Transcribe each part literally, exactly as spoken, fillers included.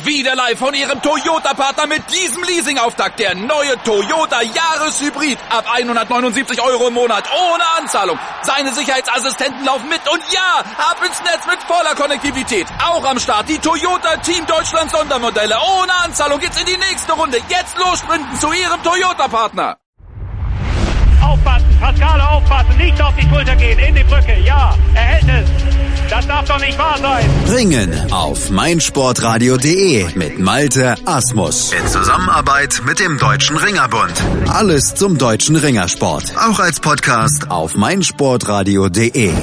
Wieder live von Ihrem Toyota-Partner mit diesem Leasing-Auftakt. Der neue Toyota Jahreshybrid. Ab hundertneunundsiebzig Euro im Monat. Ohne Anzahlung. Seine Sicherheitsassistenten laufen mit. Und ja, ab ins Netz mit voller Konnektivität. Auch am Start die Toyota Team Deutschland Sondermodelle. Ohne Anzahlung geht's in die nächste Runde. Jetzt los sprinten zu Ihrem Toyota-Partner. Aufpassen, Pascale, aufpassen, nicht auf die Schulter gehen, in die Brücke, ja, er hält es. Das darf doch nicht wahr sein. Ringen auf meinsportradio punkt de mit Malte Asmus. In Zusammenarbeit mit dem Deutschen Ringerbund. Alles zum deutschen Ringersport. Auch als Podcast auf meinsportradio punkt de.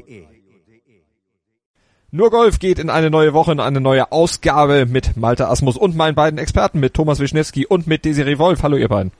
Nur Golf geht in eine neue Woche, in eine neue Ausgabe mit Malte Asmus und meinen beiden Experten, mit Thomas Wischnewski und mit Desiree Wolf. Hallo ihr beiden.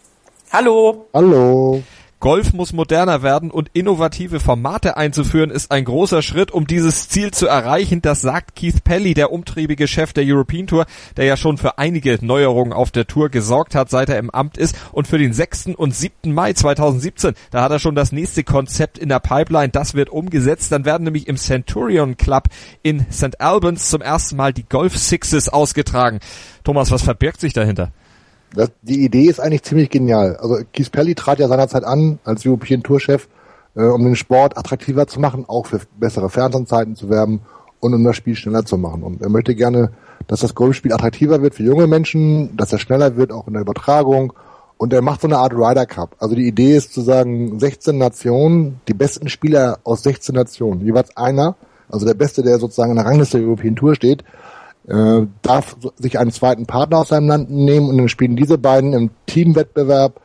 Hallo. Hallo. Golf muss moderner werden und innovative Formate einzuführen ist ein großer Schritt, um dieses Ziel zu erreichen. Das sagt Keith Pelley, der umtriebige Chef der European Tour, der ja schon für einige Neuerungen auf der Tour gesorgt hat, seit er im Amt ist. Und für den sechsten und siebten Mai zweitausendsiebzehn, da hat er schon das nächste Konzept in der Pipeline. Das wird umgesetzt. Dann werden nämlich im Centurion Club in Sankt Albans zum ersten Mal die Golf Sixes ausgetragen. Thomas, was verbirgt sich dahinter? Das, die Idee ist eigentlich ziemlich genial. Also Keith Pelley trat ja seinerzeit an als European Tour-Chef, äh, um den Sport attraktiver zu machen, auch für bessere Fernsehzeiten zu werben und um das Spiel schneller zu machen. Und er möchte gerne, dass das Golfspiel attraktiver wird für junge Menschen, dass er schneller wird, auch in der Übertragung. Und er macht so eine Art Ryder Cup. Also die Idee ist zu sagen, sechzehn Nationen, die besten Spieler aus sechzehn Nationen, jeweils einer, also der Beste, der sozusagen in der Rangliste der European Tour steht, Äh, darf sich einen zweiten Partner aus seinem Land nehmen und dann spielen diese beiden im Teamwettbewerb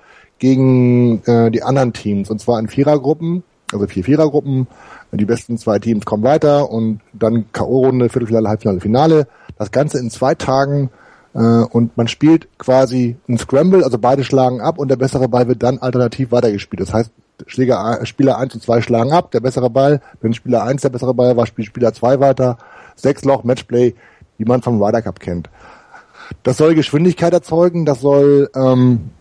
gegen äh, die anderen Teams, und zwar in Vierergruppen, also vier Vierergruppen. Die besten zwei Teams kommen weiter und dann K O-Runde, Viertelfinale, Halbfinale, Finale. Das Ganze in zwei Tagen äh, und man spielt quasi ein Scramble, also beide schlagen ab und der bessere Ball wird dann alternativ weitergespielt. Das heißt, Schläger, Spieler eins und zwei schlagen ab, der bessere Ball, wenn Spieler eins der bessere Ball war, spielt Spieler zwei weiter. Sechs Loch, Matchplay, wie man vom Ryder Cup kennt. Das soll Geschwindigkeit erzeugen, das soll ähm,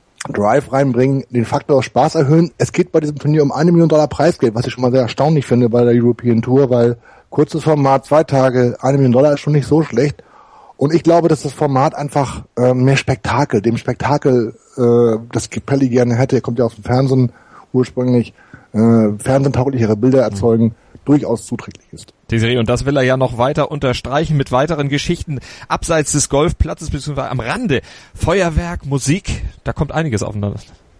Drive reinbringen, den Faktor Spaß erhöhen. Es geht bei diesem Turnier um eine Million Dollar Preisgeld, was ich schon mal sehr erstaunlich finde bei der European Tour, weil kurzes Format, zwei Tage, eine Million Dollar ist schon nicht so schlecht. Und ich glaube, dass das Format einfach äh, mehr Spektakel, dem Spektakel, äh, das Pelley gerne hätte, er kommt ja aus dem Fernsehen ursprünglich, äh, fernsehtauglichere Bilder erzeugen, mhm. durchaus zuträglich ist. Desiree, und das will er ja noch weiter unterstreichen mit weiteren Geschichten abseits des Golfplatzes bzw. am Rande. Feuerwerk, Musik, da kommt einiges aufeinander.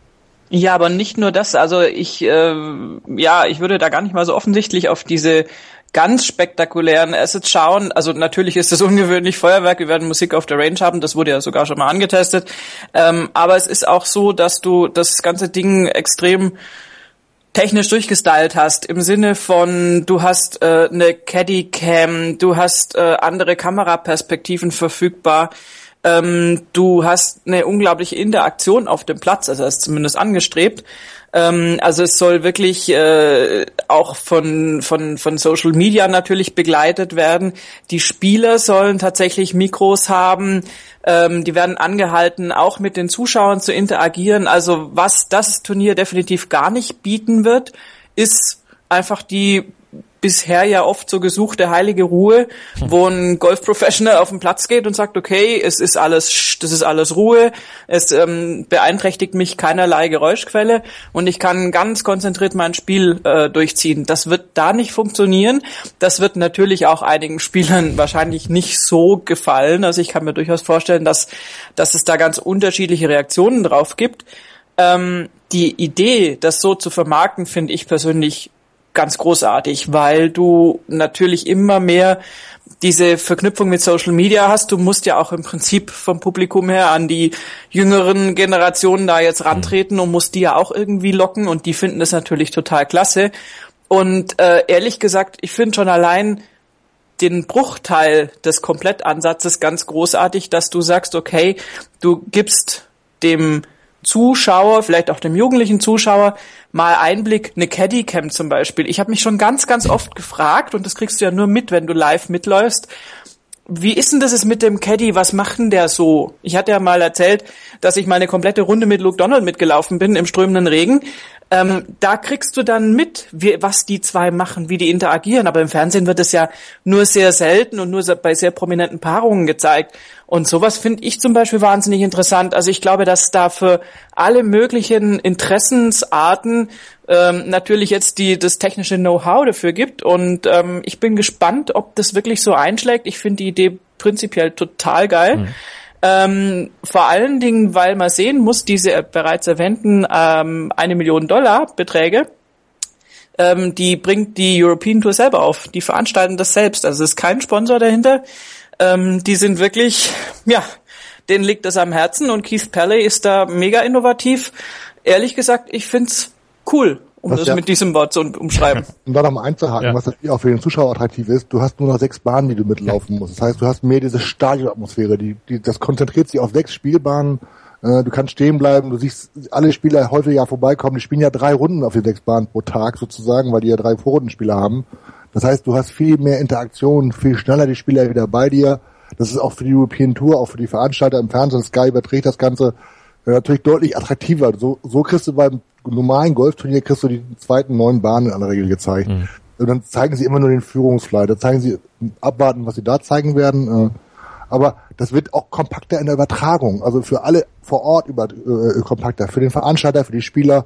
Ja, aber nicht nur das. Also ich, äh, ja, ich würde da gar nicht mal so offensichtlich auf diese ganz spektakulären Assets schauen. Also natürlich ist es ungewöhnlich, Feuerwerk, wir werden Musik auf der Range haben, das wurde ja sogar schon mal angetestet. Ähm, aber es ist auch so, dass du das ganze Ding extrem technisch durchgestylt hast, im Sinne von, du hast äh, eine Caddy-Cam, du hast äh, andere Kameraperspektiven verfügbar, ähm, du hast eine unglaubliche Interaktion auf dem Platz, also das ist zumindest angestrebt. Ähm, also es soll wirklich äh, auch von von von Social Media natürlich begleitet werden. Die Spieler sollen tatsächlich Mikros haben, ähm, die werden angehalten, auch mit den Zuschauern zu interagieren. Also was das Turnier definitiv gar nicht bieten wird, ist einfach die bisher ja oft so gesuchte heilige Ruhe, wo ein Golf-Professional auf den Platz geht und sagt, okay, es ist alles, das ist alles Ruhe, es ähm, beeinträchtigt mich keinerlei Geräuschquelle und ich kann ganz konzentriert mein Spiel äh, durchziehen. Das wird da nicht funktionieren. Das wird natürlich auch einigen Spielern wahrscheinlich nicht so gefallen. Also ich kann mir durchaus vorstellen, dass, dass es da ganz unterschiedliche Reaktionen drauf gibt. Ähm, die Idee, das so zu vermarkten, finde ich persönlich ganz großartig, weil du natürlich immer mehr diese Verknüpfung mit Social Media hast. Du musst ja auch im Prinzip vom Publikum her an die jüngeren Generationen da jetzt rantreten und musst die ja auch irgendwie locken und die finden das natürlich total klasse. Und äh, ehrlich gesagt, ich finde schon allein den Bruchteil des Komplettansatzes ganz großartig, dass du sagst, okay, du gibst dem Zuschauer, vielleicht auch dem jugendlichen Zuschauer, mal Einblick, eine Caddy-Cam zum Beispiel. Ich habe mich schon ganz, ganz oft gefragt, und das kriegst du ja nur mit, wenn du live mitläufst, wie ist denn das jetzt mit dem Caddy? Was macht denn der so? Ich hatte ja mal erzählt, dass ich mal eine komplette Runde mit Luke Donald mitgelaufen bin im strömenden Regen. Ähm, da kriegst du dann mit, wie, was die zwei machen, wie die interagieren. Aber im Fernsehen wird es ja nur sehr selten und nur bei sehr prominenten Paarungen gezeigt. Und sowas finde ich zum Beispiel wahnsinnig interessant. Also ich glaube, dass da für alle möglichen Interessensarten ähm, natürlich jetzt die das technische Know-how dafür gibt. Und ähm, ich bin gespannt, ob das wirklich so einschlägt. Ich finde die Idee prinzipiell total geil. Mhm. Ähm, vor allen Dingen, weil man sehen muss, diese bereits erwähnten ähm, eine Million Dollar Beträge, ähm, die bringt die European Tour selber auf. Die veranstalten das selbst. Also es ist kein Sponsor dahinter. Ähm, die sind wirklich, ja, denen liegt das am Herzen und Keith Pelley ist da mega innovativ. Ehrlich gesagt, ich find's cool, um was das ja mit diesem Wort zu umschreiben. Um da noch mal einzuhaken, ja. was natürlich auch für den Zuschauer attraktiv ist, du hast nur noch sechs Bahnen, die du mitlaufen musst. Das heißt, du hast mehr diese Stadionatmosphäre, die, die, das konzentriert sich auf sechs Spielbahnen, äh, du kannst stehen bleiben, du siehst alle Spieler häufig ja vorbeikommen, die spielen ja drei Runden auf den sechs Bahnen pro Tag sozusagen, weil die ja drei Vorrundenspieler haben. Das heißt, du hast viel mehr Interaktion, viel schneller die Spieler wieder bei dir. Das ist auch für die European Tour, auch für die Veranstalter im Fernsehen, Sky überträgt das Ganze äh, natürlich deutlich attraktiver. So, so kriegst du beim normalen Golfturnier kriegst du die zweiten neun Bahnen in aller Regel gezeigt. Mhm. Und dann zeigen sie immer nur den Führungsfly. Da zeigen sie, abwarten, was sie da zeigen werden. Äh, aber das wird auch kompakter in der Übertragung. Also für alle vor Ort über, äh, kompakter. Für den Veranstalter, für die Spieler.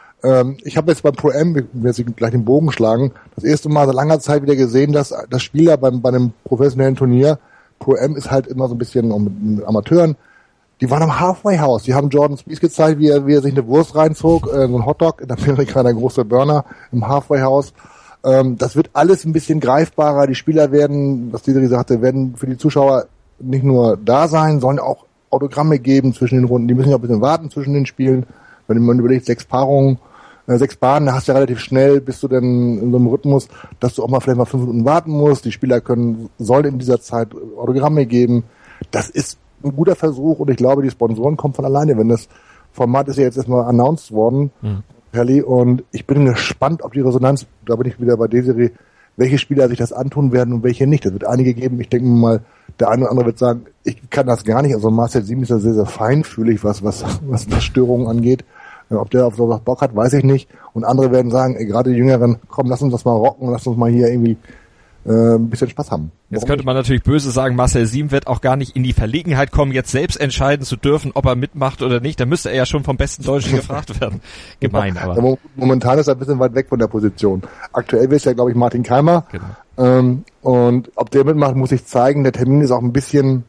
Ich habe jetzt beim Pro-Am, wir werden jetzt gleich den Bogen schlagen, das erste Mal seit langer Zeit wieder gesehen, dass das Spieler beim, bei einem professionellen Turnier, Pro-Am ist halt immer so ein bisschen mit, mit Amateuren, die waren am Halfway House, die haben Jordan Spieth gezeigt, wie er, wie er sich eine Wurst reinzog, äh, so ein Hotdog, in Amerika der große Burner im Halfway House. Ähm, das wird alles ein bisschen greifbarer, die Spieler werden, was Desiree sagte, werden für die Zuschauer nicht nur da sein, sollen auch Autogramme geben zwischen den Runden, die müssen ja auch ein bisschen warten zwischen den Spielen, wenn man überlegt, sechs Paarungen, sechs Bahnen, da hast du ja relativ schnell, bist du denn in so einem Rhythmus, dass du auch mal vielleicht mal fünf Minuten warten musst. Die Spieler können, sollen in dieser Zeit Autogramme geben. Das ist ein guter Versuch und ich glaube, die Sponsoren kommen von alleine, wenn das Format ist ja jetzt erstmal announced worden, mhm. Perli, und ich bin gespannt, ob die Resonanz, da bin ich wieder bei Desiree, welche Spieler sich das antun werden und welche nicht. Es wird einige geben, ich denke mal, der eine oder andere wird sagen, ich kann das gar nicht, also Marcel Sieben ist ja sehr, sehr feinfühlig, was, was, was Störungen angeht. Ob der auf sowas Bock hat, weiß ich nicht. Und andere werden sagen, ey, gerade die Jüngeren, komm, lass uns das mal rocken, lass uns mal hier irgendwie äh, ein bisschen Spaß haben. Warum jetzt könnte man natürlich böse sagen, Marcel Sieben wird auch gar nicht in die Verlegenheit kommen, jetzt selbst entscheiden zu dürfen, ob er mitmacht oder nicht. Da müsste er ja schon vom besten Deutschen gefragt werden. Gemein, aber. Ja, momentan ist er ein bisschen weit weg von der Position. Aktuell wäre es ja, glaube ich, Martin Keimer. Genau. Ähm, und ob der mitmacht, muss ich zeigen. Der Termin ist auch ein bisschen,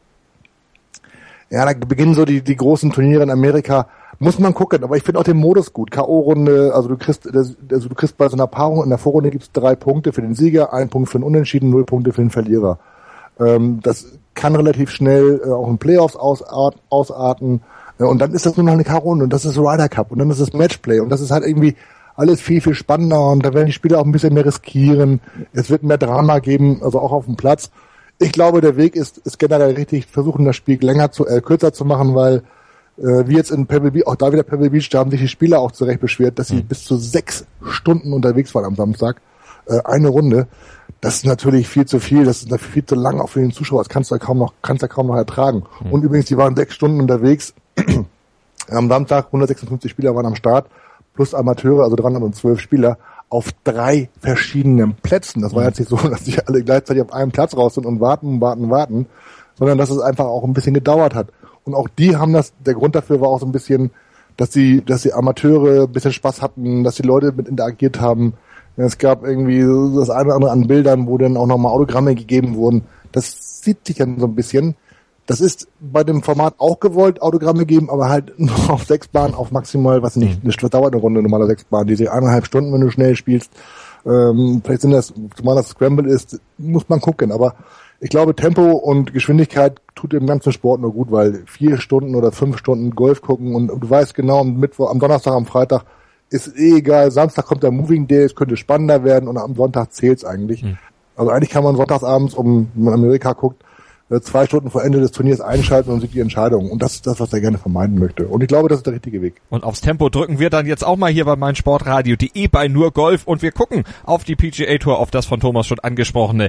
ja, da beginnen so die, die großen Turniere in Amerika. Muss man gucken, aber ich finde auch den Modus gut. K O-Runde, also du kriegst, also du kriegst bei so einer Paarung in der Vorrunde gibt's drei Punkte für den Sieger, ein Punkt für den Unentschieden, null Punkte für den Verlierer. Ähm, das kann relativ schnell äh, auch in Playoffs ausart, ausarten. Äh, und dann ist das nur noch eine K-Runde und das ist Ryder Cup und dann ist das Matchplay und das ist halt irgendwie alles viel, viel spannender und da werden die Spieler auch ein bisschen mehr riskieren. Es wird mehr Drama geben, also auch auf dem Platz. Ich glaube, der Weg ist, ist generell richtig, versuchen das Spiel länger zu, äh, kürzer zu machen, weil äh, wie jetzt in Pebble Beach, auch da wieder Pebble Beach, da haben sich die Spieler auch zurecht beschwert, dass sie mhm. bis zu sechs Stunden unterwegs waren am Samstag. Äh, eine Runde. Das ist natürlich viel zu viel, das ist viel zu lang auch für den Zuschauer, das kannst du kaum noch, kannst du kaum noch ertragen. Mhm. Und übrigens, die waren sechs Stunden unterwegs. Am Samstag hundertsechsundfünfzig Spieler waren am Start, plus Amateure, also dreihundertzwölf Spieler, auf drei verschiedenen Plätzen. Das war jetzt nicht so, dass die alle gleichzeitig auf einem Platz raus sind und warten, warten, warten, sondern dass es einfach auch ein bisschen gedauert hat. Und auch die haben das, der Grund dafür war auch so ein bisschen, dass die, dass die Amateure ein bisschen Spaß hatten, dass die Leute mit interagiert haben. Es gab irgendwie das eine oder andere an Bildern, wo dann auch nochmal Autogramme gegeben wurden. Das zieht sich dann so ein bisschen. Das ist bei dem Format auch gewollt, Autogramme geben, aber halt nur auf sechs Bahnen, auf maximal, was nicht, das dauert eine Runde normaler sechs Bahnen, die eineinhalb Stunden, wenn du schnell spielst. Ähm, vielleicht sind das, zumal das Scramble ist, muss man gucken, aber ich glaube, Tempo und Geschwindigkeit tut dem ganzen Sport nur gut, weil vier Stunden oder fünf Stunden Golf gucken und, und du weißt genau, am Mittwoch, am Donnerstag, am Freitag ist eh egal, Samstag kommt der Moving Day, es könnte spannender werden und am Sonntag zählt's eigentlich. Mhm. Also eigentlich kann man sonntagsabends, um, wenn man in Amerika guckt, zwei Stunden vor Ende des Turniers einschalten und sieht die Entscheidung. Und das ist das, was er gerne vermeiden möchte. Und ich glaube, das ist der richtige Weg. Und aufs Tempo drücken wir dann jetzt auch mal hier bei meinsportradio punkt de bei nur Golf und wir gucken auf die P G A Tour, auf das von Thomas schon angesprochene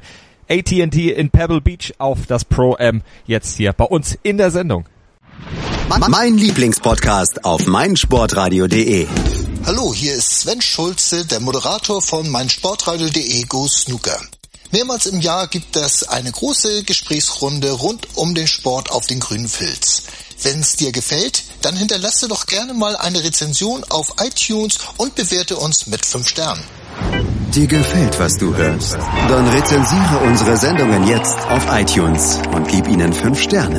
A T and T in Pebble Beach auf das Pro-Am jetzt hier bei uns in der Sendung. Mein Lieblingspodcast auf meinsportradio punkt de. Hallo, hier ist Sven Schulze, der Moderator von meinsportradio punkt de Go Snooker. Mehrmals im Jahr gibt es eine große Gesprächsrunde rund um den Sport auf den grünen Filz. Wenn es dir gefällt, dann hinterlasse doch gerne mal eine Rezension auf iTunes und bewerte uns mit fünf Sternen. Dir gefällt, was du hörst? Dann rezensiere unsere Sendungen jetzt auf iTunes und gib ihnen fünf Sterne.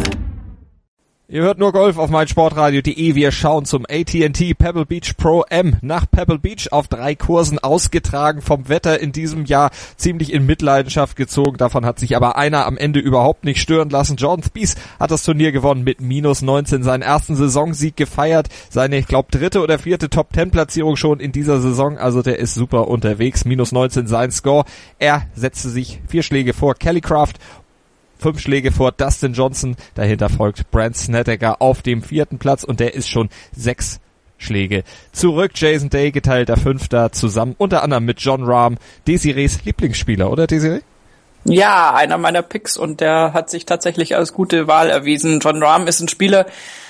Ihr hört nur Golf auf meinsportradio punkt de. Wir schauen zum A T and T Pebble Beach Pro-Am nach Pebble Beach auf drei Kursen ausgetragen, vom Wetter in diesem Jahr ziemlich in Mitleidenschaft gezogen. Davon hat sich aber einer am Ende überhaupt nicht stören lassen. Jordan Spieth hat das Turnier gewonnen mit minus neunzehn, seinen ersten Saisonsieg gefeiert, seine, ich glaube, dritte oder vierte Top-Ten-Platzierung schon in dieser Saison. Also der ist super unterwegs. minus neunzehn sein Score. Er setzte sich vier Schläge vor Kelly Craft, fünf Schläge vor Dustin Johnson, dahinter folgt Brandt Snedeker auf dem vierten Platz und der ist schon sechs Schläge zurück. Jason Day geteilter Fünfter, zusammen unter anderem mit Jon Rahm, Desirees Lieblingsspieler, oder Desiree? Ja, einer meiner Picks und der hat sich tatsächlich als gute Wahl erwiesen. Jon Rahm ist ein Spieler,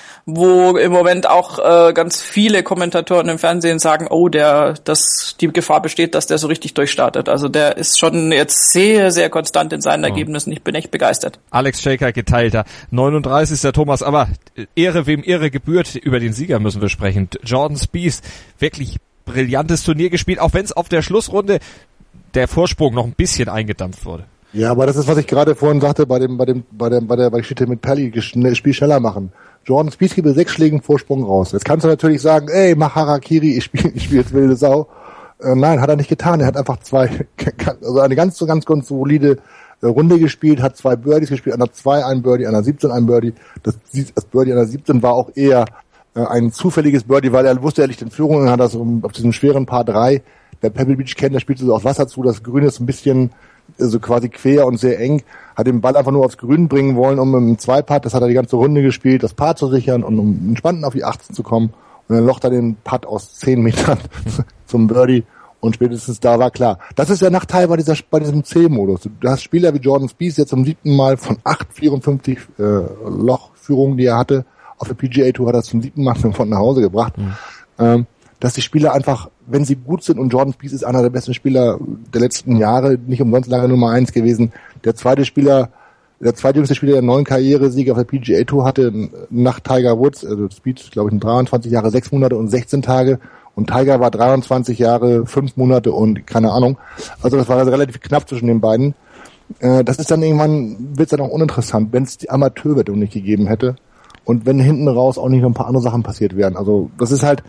wo im Moment auch äh, ganz viele Kommentatoren im Fernsehen sagen, oh, der, dass die Gefahr besteht, dass der so richtig durchstartet. Also der ist schon jetzt sehr, sehr konstant in seinen oh. Ergebnissen. Ich bin echt begeistert. Alex Shaker geteilter neununddreißigster Thomas, aber Ehre wem Ehre gebührt, über den Sieger müssen wir sprechen. Jordan Spieth, wirklich brillantes Turnier gespielt, auch wenn es auf der Schlussrunde der Vorsprung noch ein bisschen eingedampft wurde. Ja, aber das ist, was ich gerade vorhin sagte, bei dem, bei dem, bei der, bei der, bei der Geschichte mit Pelly, Spiel schneller machen. Jordan Spieth gibt sechs Schlägen Vorsprung raus. Jetzt kannst du natürlich sagen, ey, mach Harakiri, ich spiele ich spiel jetzt wilde Sau. Äh, nein, hat er nicht getan. Er hat einfach zwei, also eine ganz, ganz, ganz solide äh, Runde gespielt, hat zwei Birdies gespielt, einer zwei, ein Birdie, einer siebzehn, ein Birdie. Das, das Birdie einer siebzehn war auch eher äh, ein zufälliges Birdie, weil er wusste, er liegt in Führung und hat das um, auf diesem schweren Par drei. Der Pebble Beach kennt, der spielt so aufs Wasser zu, das Grün ist ein bisschen so also quasi quer und sehr eng, hat den Ball einfach nur aufs Grün bringen wollen, um im Zwei-Putt, das hat er die ganze Runde gespielt, das Paar zu sichern und um entspannt auf die achtzehn zu kommen. Und dann locht er den Putt aus zehn Metern zum Birdie und spätestens da war klar. Das ist der Nachteil bei dieser bei diesem C-Modus. Du hast Spieler wie Jordan Spieth jetzt zum siebten Mal von acht vierundfünfzig äh, Lochführungen, die er hatte, auf der P G A Tour hat er zum siebten Mal von nach Hause gebracht. Mhm. Ähm, dass die Spieler einfach, wenn sie gut sind, und Jordan Spieth ist einer der besten Spieler der letzten Jahre, nicht umsonst lange Nummer eins gewesen. Der zweite Spieler, der zweitjüngste Spieler, der neun Karrieresiege auf der P G A Tour hatte, nach Tiger Woods, also Spieth, glaube ich, dreiundzwanzig Jahre, sechs Monate und sechzehn Tage. Und Tiger war dreiundzwanzig Jahre, fünf Monate und keine Ahnung. Also das war also relativ knapp zwischen den beiden. Das ist dann irgendwann, wird's dann auch uninteressant, wenn es die Amateurwertung nicht gegeben hätte. Und wenn hinten raus auch nicht noch ein paar andere Sachen passiert wären. Also das ist halt,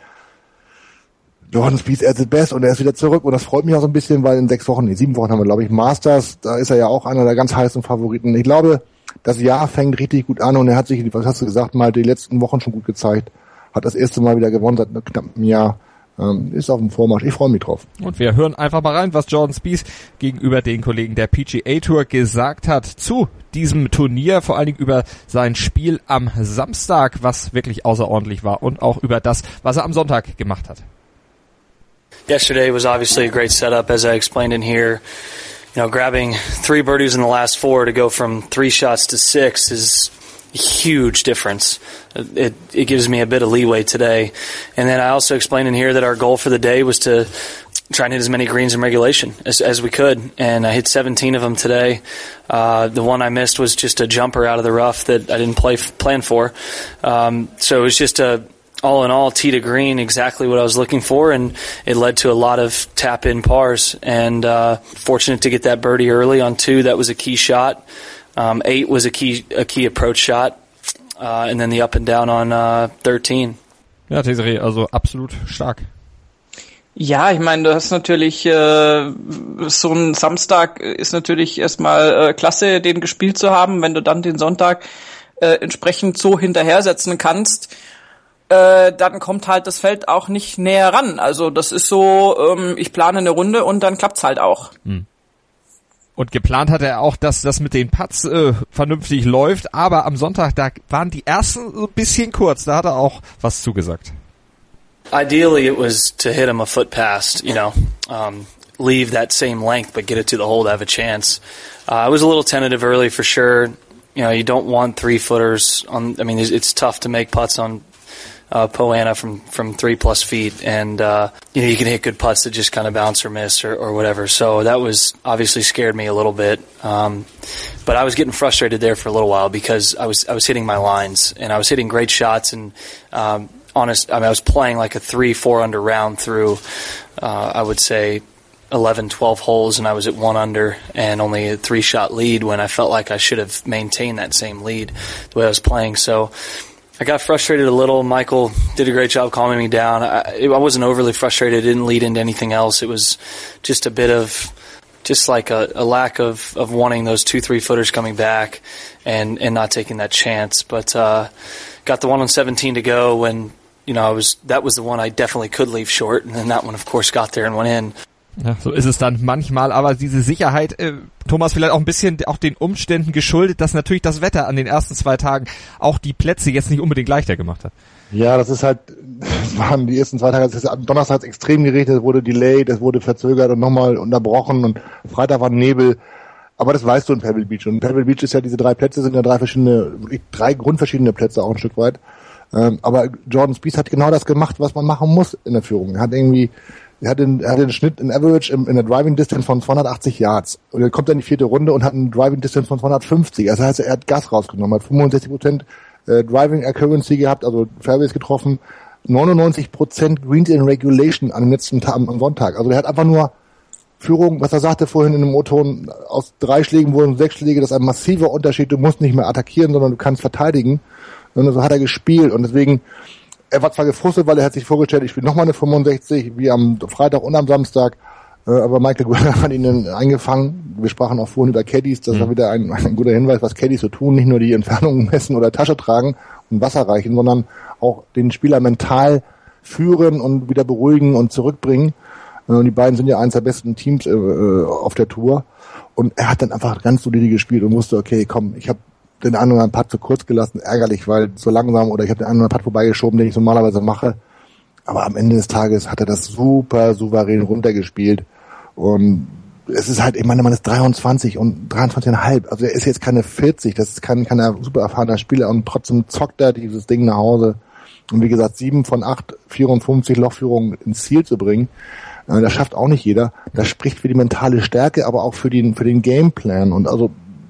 Jordan Spieth at the best und er ist wieder zurück und das freut mich auch so ein bisschen, weil in sechs Wochen, nee, sieben Wochen haben wir, glaube ich, Masters, da ist er ja auch einer der ganz heißen Favoriten. Ich glaube, das Jahr fängt richtig gut an und er hat sich, was hast du gesagt, mal die letzten Wochen schon gut gezeigt, hat das erste Mal wieder gewonnen seit knapp einem Jahr, ähm, ist auf dem Vormarsch, ich freue mich drauf. Und wir hören einfach mal rein, was Jordan Spieth gegenüber den Kollegen der P G A Tour gesagt hat zu diesem Turnier, vor allen Dingen über sein Spiel am Samstag, was wirklich außerordentlich war und auch über das, was er am Sonntag gemacht hat. Yesterday was obviously a great setup, as I explained in here. You know, grabbing three birdies in the last four to go from three shots to six is a huge difference. It, it gives me a bit of leeway today. And then I also explained in here that our goal for the day was to try and hit as many greens in regulation as, as we could. And I hit seventeen of them today. Uh, the one I missed was just a jumper out of the rough that I didn't play, plan for. Um, so it was just a, all in all, tee to green, exactly what I was looking for, and it led to a lot of tap-in pars. And uh, fortunate to get that birdie early on two. That was a key shot. Um, eight was a key a key approach shot, uh, and then the up and down on uh, thirteen. Ja, Desiree, also absolut stark. Ja, ich meine, du hast natürlich äh, so ein Samstag ist natürlich erstmal äh, klasse, den gespielt zu haben, wenn du dann den Sonntag äh, entsprechend so hinterhersetzen kannst. Äh, dann kommt halt das Feld auch nicht näher ran. Also das ist so, ähm, ich plane eine Runde und dann klappt's halt auch. Hm. Und geplant hat er auch, dass das mit den Putts äh, vernünftig läuft, aber am Sonntag, da waren die ersten so ein bisschen kurz, da hat er auch was zugesagt. Ideally it was to hit him a foot past, you know. Um, leave that same length but get it to the hole to have a chance. Uh, I was a little tentative early for sure. You know, you don't want three footers on. I mean, it's, it's tough to make putts on uh, Poa annua from from three plus feet, and uh, you know you can hit good putts that just kind of bounce or miss or, or whatever. So that was obviously scared me a little bit. Um, but I was getting frustrated there for a little while because I was I was hitting my lines and I was hitting great shots and. Um, honest, I mean, I was playing like a three, four under round through. Uh, I would say. eleven, twelve holes, and I was at one under and only a three-shot lead when I felt like I should have maintained that same lead the way I was playing. So I got frustrated a little. Michael did a great job calming me down. I, I wasn't overly frustrated. It didn't lead into anything else. It was just a bit of just like a, a lack of, of wanting those two, three-footers coming back and, and not taking that chance. But uh, got the one on seventeen to go when, you know, I was that was the one I definitely could leave short, and then that one, of course, got there and went in. Ja, so ist es dann manchmal, aber diese Sicherheit, äh, Thomas, vielleicht auch ein bisschen auch den Umständen geschuldet, dass natürlich das Wetter an den ersten zwei Tagen auch die Plätze jetzt nicht unbedingt leichter gemacht hat. Ja, das ist halt, das waren die ersten zwei Tage, es ist am Donnerstag extrem geregnet, es wurde delayed, es wurde verzögert und nochmal unterbrochen und Freitag war Nebel, aber das weißt du in Pebble Beach und Pebble Beach ist ja, diese drei Plätze sind ja drei verschiedene, drei grundverschiedene Plätze auch ein Stück weit, ähm, aber Jordan Spieth hat genau das gemacht, was man machen muss in der Führung. Er hat irgendwie Er hat den, er hat den Schnitt, in Average in, in der Driving Distance von zweihundertachtzig Yards. Und er kommt dann in die vierte Runde und hat einen Driving Distance von zweihundertfünfzig. Das heißt, er hat Gas rausgenommen, hat fünfundsechzig Prozent äh, Driving Accuracy gehabt, also Fairways getroffen, neunundneunzig Prozent Greens in Regulation am letzten Tag, am Sonntag. Also er hat einfach nur Führung, was er sagte vorhin in dem O-Ton, aus drei Schlägen wurden sechs Schläge, das ist ein massiver Unterschied. Du musst nicht mehr attackieren, sondern du kannst verteidigen. Und so hat er gespielt und deswegen er war zwar gefrustet, weil er hat sich vorgestellt, ich spiele nochmal eine fünfundsechzig, wie am Freitag und am Samstag, äh, aber Michael Greller hat ihn dann eingefangen. Wir sprachen auch vorhin über Caddies, das mhm. war wieder ein, ein guter Hinweis, was Caddies so tun, nicht nur die Entfernungen messen oder Tasche tragen und Wasser reichen, sondern auch den Spieler mental führen und wieder beruhigen und zurückbringen. Äh, und die beiden sind ja eines der besten Teams äh, auf der Tour. Und er hat dann einfach ganz solide gespielt und wusste, okay, komm, ich habe den einen oder anderen Putt zu kurz gelassen, ärgerlich, weil so langsam, oder ich habe den einen oder anderen Putt vorbeigeschoben, den ich normalerweise mache. Aber am Ende des Tages hat er das super souverän runtergespielt. Und es ist halt, ich meine, man ist dreiundzwanzig und dreiundzwanzig Komma fünf. Also er ist jetzt keine vierzig, das ist kein, kein super erfahrener Spieler und trotzdem zockt er dieses Ding nach Hause. Und wie gesagt, sieben von acht, vierundfünfzig Lochführungen ins Ziel zu bringen, äh, das schafft auch nicht jeder. Das spricht für die mentale Stärke, aber auch für den, für den Gameplan. Und also,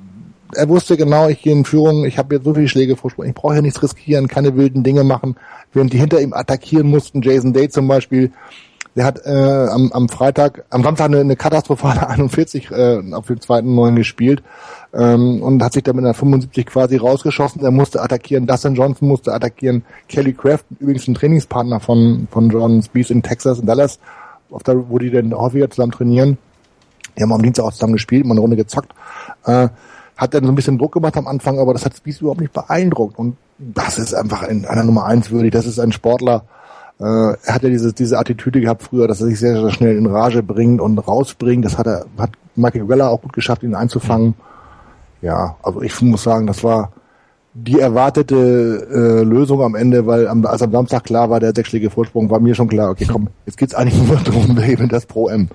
er wusste genau, ich gehe in Führung, ich habe jetzt so viele Schläge vorsprungen, ich brauche ja nichts riskieren, keine wilden Dinge machen, während die hinter ihm attackieren mussten, Jason Day zum Beispiel, der hat äh, am, am Freitag, am Samstag eine, eine katastrophale einundvierzig äh, auf dem zweiten Neun gespielt ähm, und hat sich dann mit einer fünfundsiebzig quasi rausgeschossen, er musste attackieren, Dustin Johnson musste attackieren, Kelly Craft, übrigens ein Trainingspartner von von Jordan Spieth in Texas, in Dallas, auf der, wo die dann häufiger zusammen trainieren, die haben am Dienstag auch zusammen gespielt, mal eine Runde gezockt, äh, hat dann so ein bisschen Druck gemacht am Anfang, aber das hat Spieth überhaupt nicht beeindruckt. Und das ist einfach in einer Nummer eins würdig. Das ist ein Sportler. Äh, er hat ja diese, diese Attitüde gehabt früher, dass er sich sehr, sehr schnell in Rage bringt und rausbringt. Das hat er, hat Michael Greller auch gut geschafft, ihn einzufangen. Ja, also ich muss sagen, das war die erwartete äh, Lösung am Ende, weil am, als am Samstag klar war, der sechsschlägige Vorsprung, war mir schon klar, okay, komm, jetzt geht's eigentlich nur darum, wer eben das Pro-M.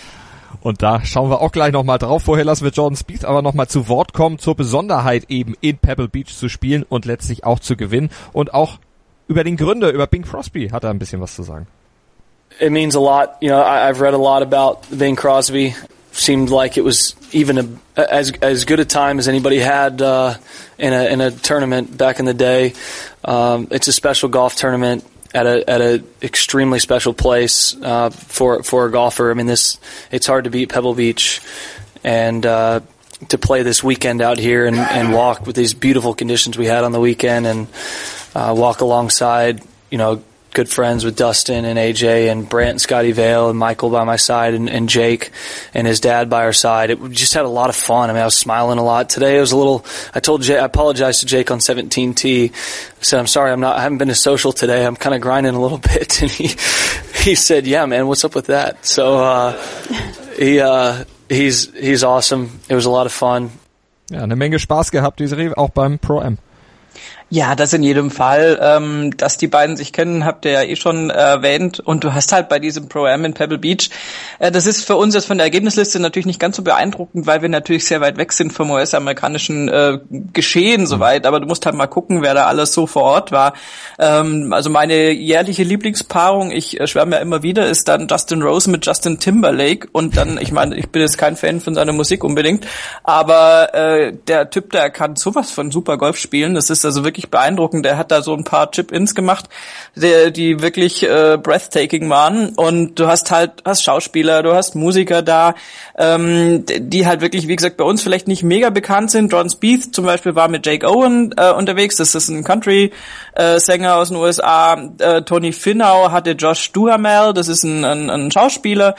Und da schauen wir auch gleich nochmal drauf. Vorher lassen wir Jordan Spieth aber nochmal zu Wort kommen, zur Besonderheit eben in Pebble Beach zu spielen und letztlich auch zu gewinnen. Und auch über den Gründer, über Bing Crosby hat er ein bisschen was zu sagen. It means a lot. You know, I, I've read a lot about Bing Crosby. Seemed like it was even a, as as good a time as anybody had uh, in a in a tournament back in the day. Um, it's a special golf tournament at a at a extremely special place uh, for for a golfer. I mean, this it's hard to beat Pebble Beach, and uh, to play this weekend out here and, and walk with these beautiful conditions we had on the weekend, and uh, walk alongside, you know, good friends with Dustin and A J and Brant and Scotty Vail and Michael by my side and, and Jake and his dad by our side. It we just had a lot of fun. I mean, I was smiling a lot. Today I was a little, I told Jake, I apologized to Jake on seventeen T. I said, I'm sorry, I'm not, I haven't been as social today. I'm kind of grinding a little bit. And he, he said, yeah, man, what's up with that? So, uh, he, uh, he's, he's awesome. It was a lot of fun. Ja, eine Menge Spaß gehabt, die Serie, auch beim Pro-Am. Ja, das in jedem Fall. Ähm, dass die beiden sich kennen, habt ihr ja eh schon erwähnt. Und du hast halt bei diesem Pro-Am in Pebble Beach, äh, das ist für uns jetzt von der Ergebnisliste natürlich nicht ganz so beeindruckend, weil wir natürlich sehr weit weg sind vom U S-amerikanischen äh, Geschehen soweit. Aber du musst halt mal gucken, wer da alles so vor Ort war. Ähm, also meine jährliche Lieblingspaarung, ich äh, schwärme ja immer wieder, ist dann Justin Rose mit Justin Timberlake. Und dann, ich meine, ich bin jetzt kein Fan von seiner Musik unbedingt, aber äh, der Typ, der kann sowas von super Golf spielen. Das ist also wirklich beeindruckend. Der hat da so ein paar Chip-Ins gemacht, die, die wirklich äh, breathtaking waren. Und du hast halt hast Schauspieler, du hast Musiker da, ähm, die halt wirklich, wie gesagt, bei uns vielleicht nicht mega bekannt sind. Jordan Spieth zum Beispiel war mit Jake Owen äh, unterwegs. Das ist ein Country-Sänger aus den U S A. Äh, Tony Finau hatte Josh Duhamel. Das ist ein, ein, ein Schauspieler.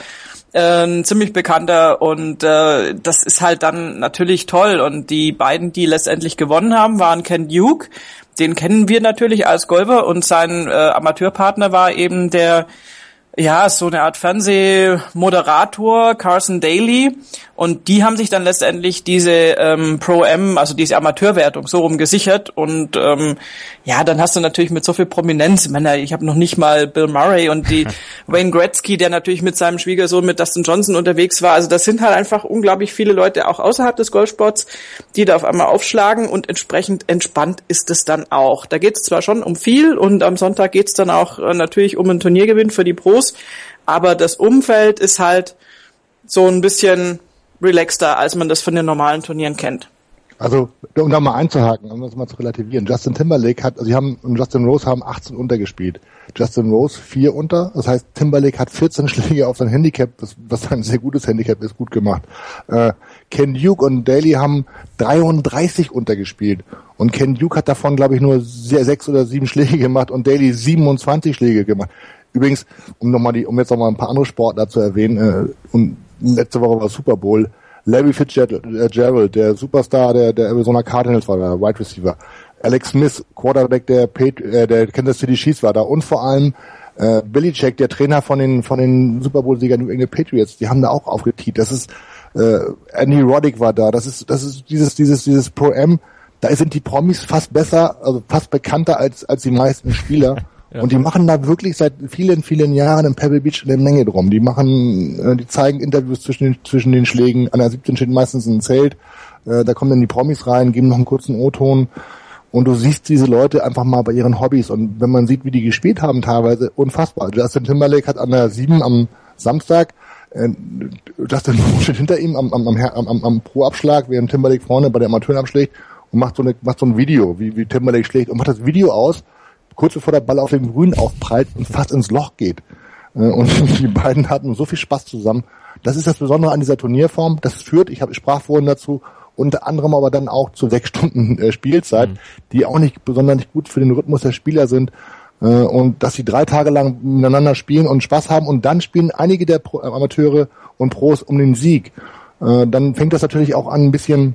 Äh, ziemlich bekannter, und äh, das ist halt dann natürlich toll. Und die beiden, die letztendlich gewonnen haben, waren Ken Duke, den kennen wir natürlich als Golfer, und sein äh, Amateurpartner war eben der, ja, so eine Art Fernsehmoderator, Carson Daly, und die haben sich dann letztendlich diese ähm, Pro-Am, also diese Amateurwertung, so rum gesichert. Und ähm, ja, dann hast du natürlich mit so viel Prominenz, ich meine, ich habe noch nicht mal Bill Murray und die Wayne Gretzky, der natürlich mit seinem Schwiegersohn, mit Dustin Johnson unterwegs war. Also das sind halt einfach unglaublich viele Leute, auch außerhalb des Golfsports, die da auf einmal aufschlagen, und entsprechend entspannt ist es dann auch. Da geht es zwar schon um viel, und am Sonntag geht es dann auch äh, natürlich um einen Turniergewinn für die Pros, aber das Umfeld ist halt so ein bisschen relaxter, als man das von den normalen Turnieren kennt. Also, um da mal einzuhaken, um das mal zu relativieren. Justin Timberlake hat, also sie haben, und Justin Rose haben achtzehn unter gespielt. Justin Rose vier unter. Das heißt, Timberlake hat vierzehn Schläge auf sein Handicap, das, was ein sehr gutes Handicap ist, gut gemacht. Äh, Ken Duke und Daly haben dreiunddreißig unter gespielt. Und Ken Duke hat davon, glaube ich, nur sehr, sechs oder sieben Schläge gemacht und Daly siebenundzwanzig Schläge gemacht. Übrigens, um noch mal die, um jetzt noch mal ein paar andere Sportler zu erwähnen, äh, und letzte Woche war Super Bowl, Larry Fitzgerald, der Superstar der, der Arizona Cardinals war da, Wide Receiver. Alex Smith, Quarterback der, äh, der Kansas City Chiefs war da, und vor allem äh, Belichick, der Trainer von den von den Super Bowl-Siegern New England Patriots, die haben da auch aufgetiet. Das ist äh, Andy Roddick war da. Das ist das ist dieses dieses dieses Pro-Am. Da sind die Promis fast besser, also fast bekannter als als die meisten Spieler. Ja. Und die machen da wirklich seit vielen, vielen Jahren in Pebble Beach eine Menge drum. Die machen, äh, die zeigen Interviews zwischen den, zwischen den Schlägen. An der siebzehn steht meistens ein Zelt. Äh, da kommen dann die Promis rein, geben noch einen kurzen O-Ton. Und du siehst diese Leute einfach mal bei ihren Hobbys. Und wenn man sieht, wie die gespielt haben teilweise, unfassbar. Justin Timberlake hat an der sieben am Samstag, äh, Justin steht hinter ihm am, am, am, am, am Pro-Abschlag, während Timberlake vorne bei der Amateuren abschlägt, und macht so, eine, macht so ein Video, wie, wie Timberlake schlägt, und macht das Video aus, kurz bevor der Ball auf dem Grün aufprallt und fast ins Loch geht. Und die beiden hatten so viel Spaß zusammen. Das ist das Besondere an dieser Turnierform. Das führt, ich habe sprach vorhin dazu, unter anderem aber dann auch zu sechs Stunden äh, Spielzeit, mhm. die auch nicht besonders nicht gut für den Rhythmus der Spieler sind. Äh, und dass sie drei Tage lang miteinander spielen und Spaß haben, und dann spielen einige der Pro- Amateure und Pros um den Sieg. Äh, dann fängt das natürlich auch an, ein bisschen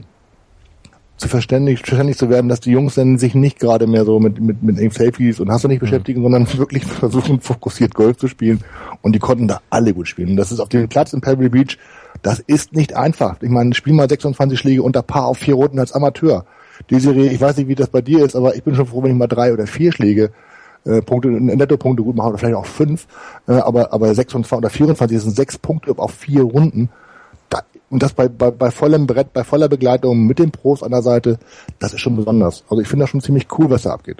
zu verständlich, verständlich zu werden, dass die Jungs dann sich nicht gerade mehr so mit mit mit Selfies und hast du nicht beschäftigen, mhm. sondern wirklich versuchen, fokussiert Golf zu spielen. Und die konnten da alle gut spielen. Und das ist auf dem Platz in Pebble Beach, das ist nicht einfach. Ich meine, spiel mal sechsundzwanzig Schläge unter Paar auf vier Runden als Amateur. Die Serie, ich weiß nicht, wie das bei dir ist, aber ich bin schon froh, wenn ich mal drei oder vier Schläge äh, Punkte, Netto-Punkte gut mache, oder vielleicht auch fünf. Äh, aber aber sechsundzwanzig oder vierundzwanzig, das sind sechs Punkte auf vier Runden. Da, und das bei, bei, bei vollem Brett, bei voller Begleitung mit den Pros an der Seite, das ist schon besonders. Also ich finde das schon ziemlich cool, was da abgeht.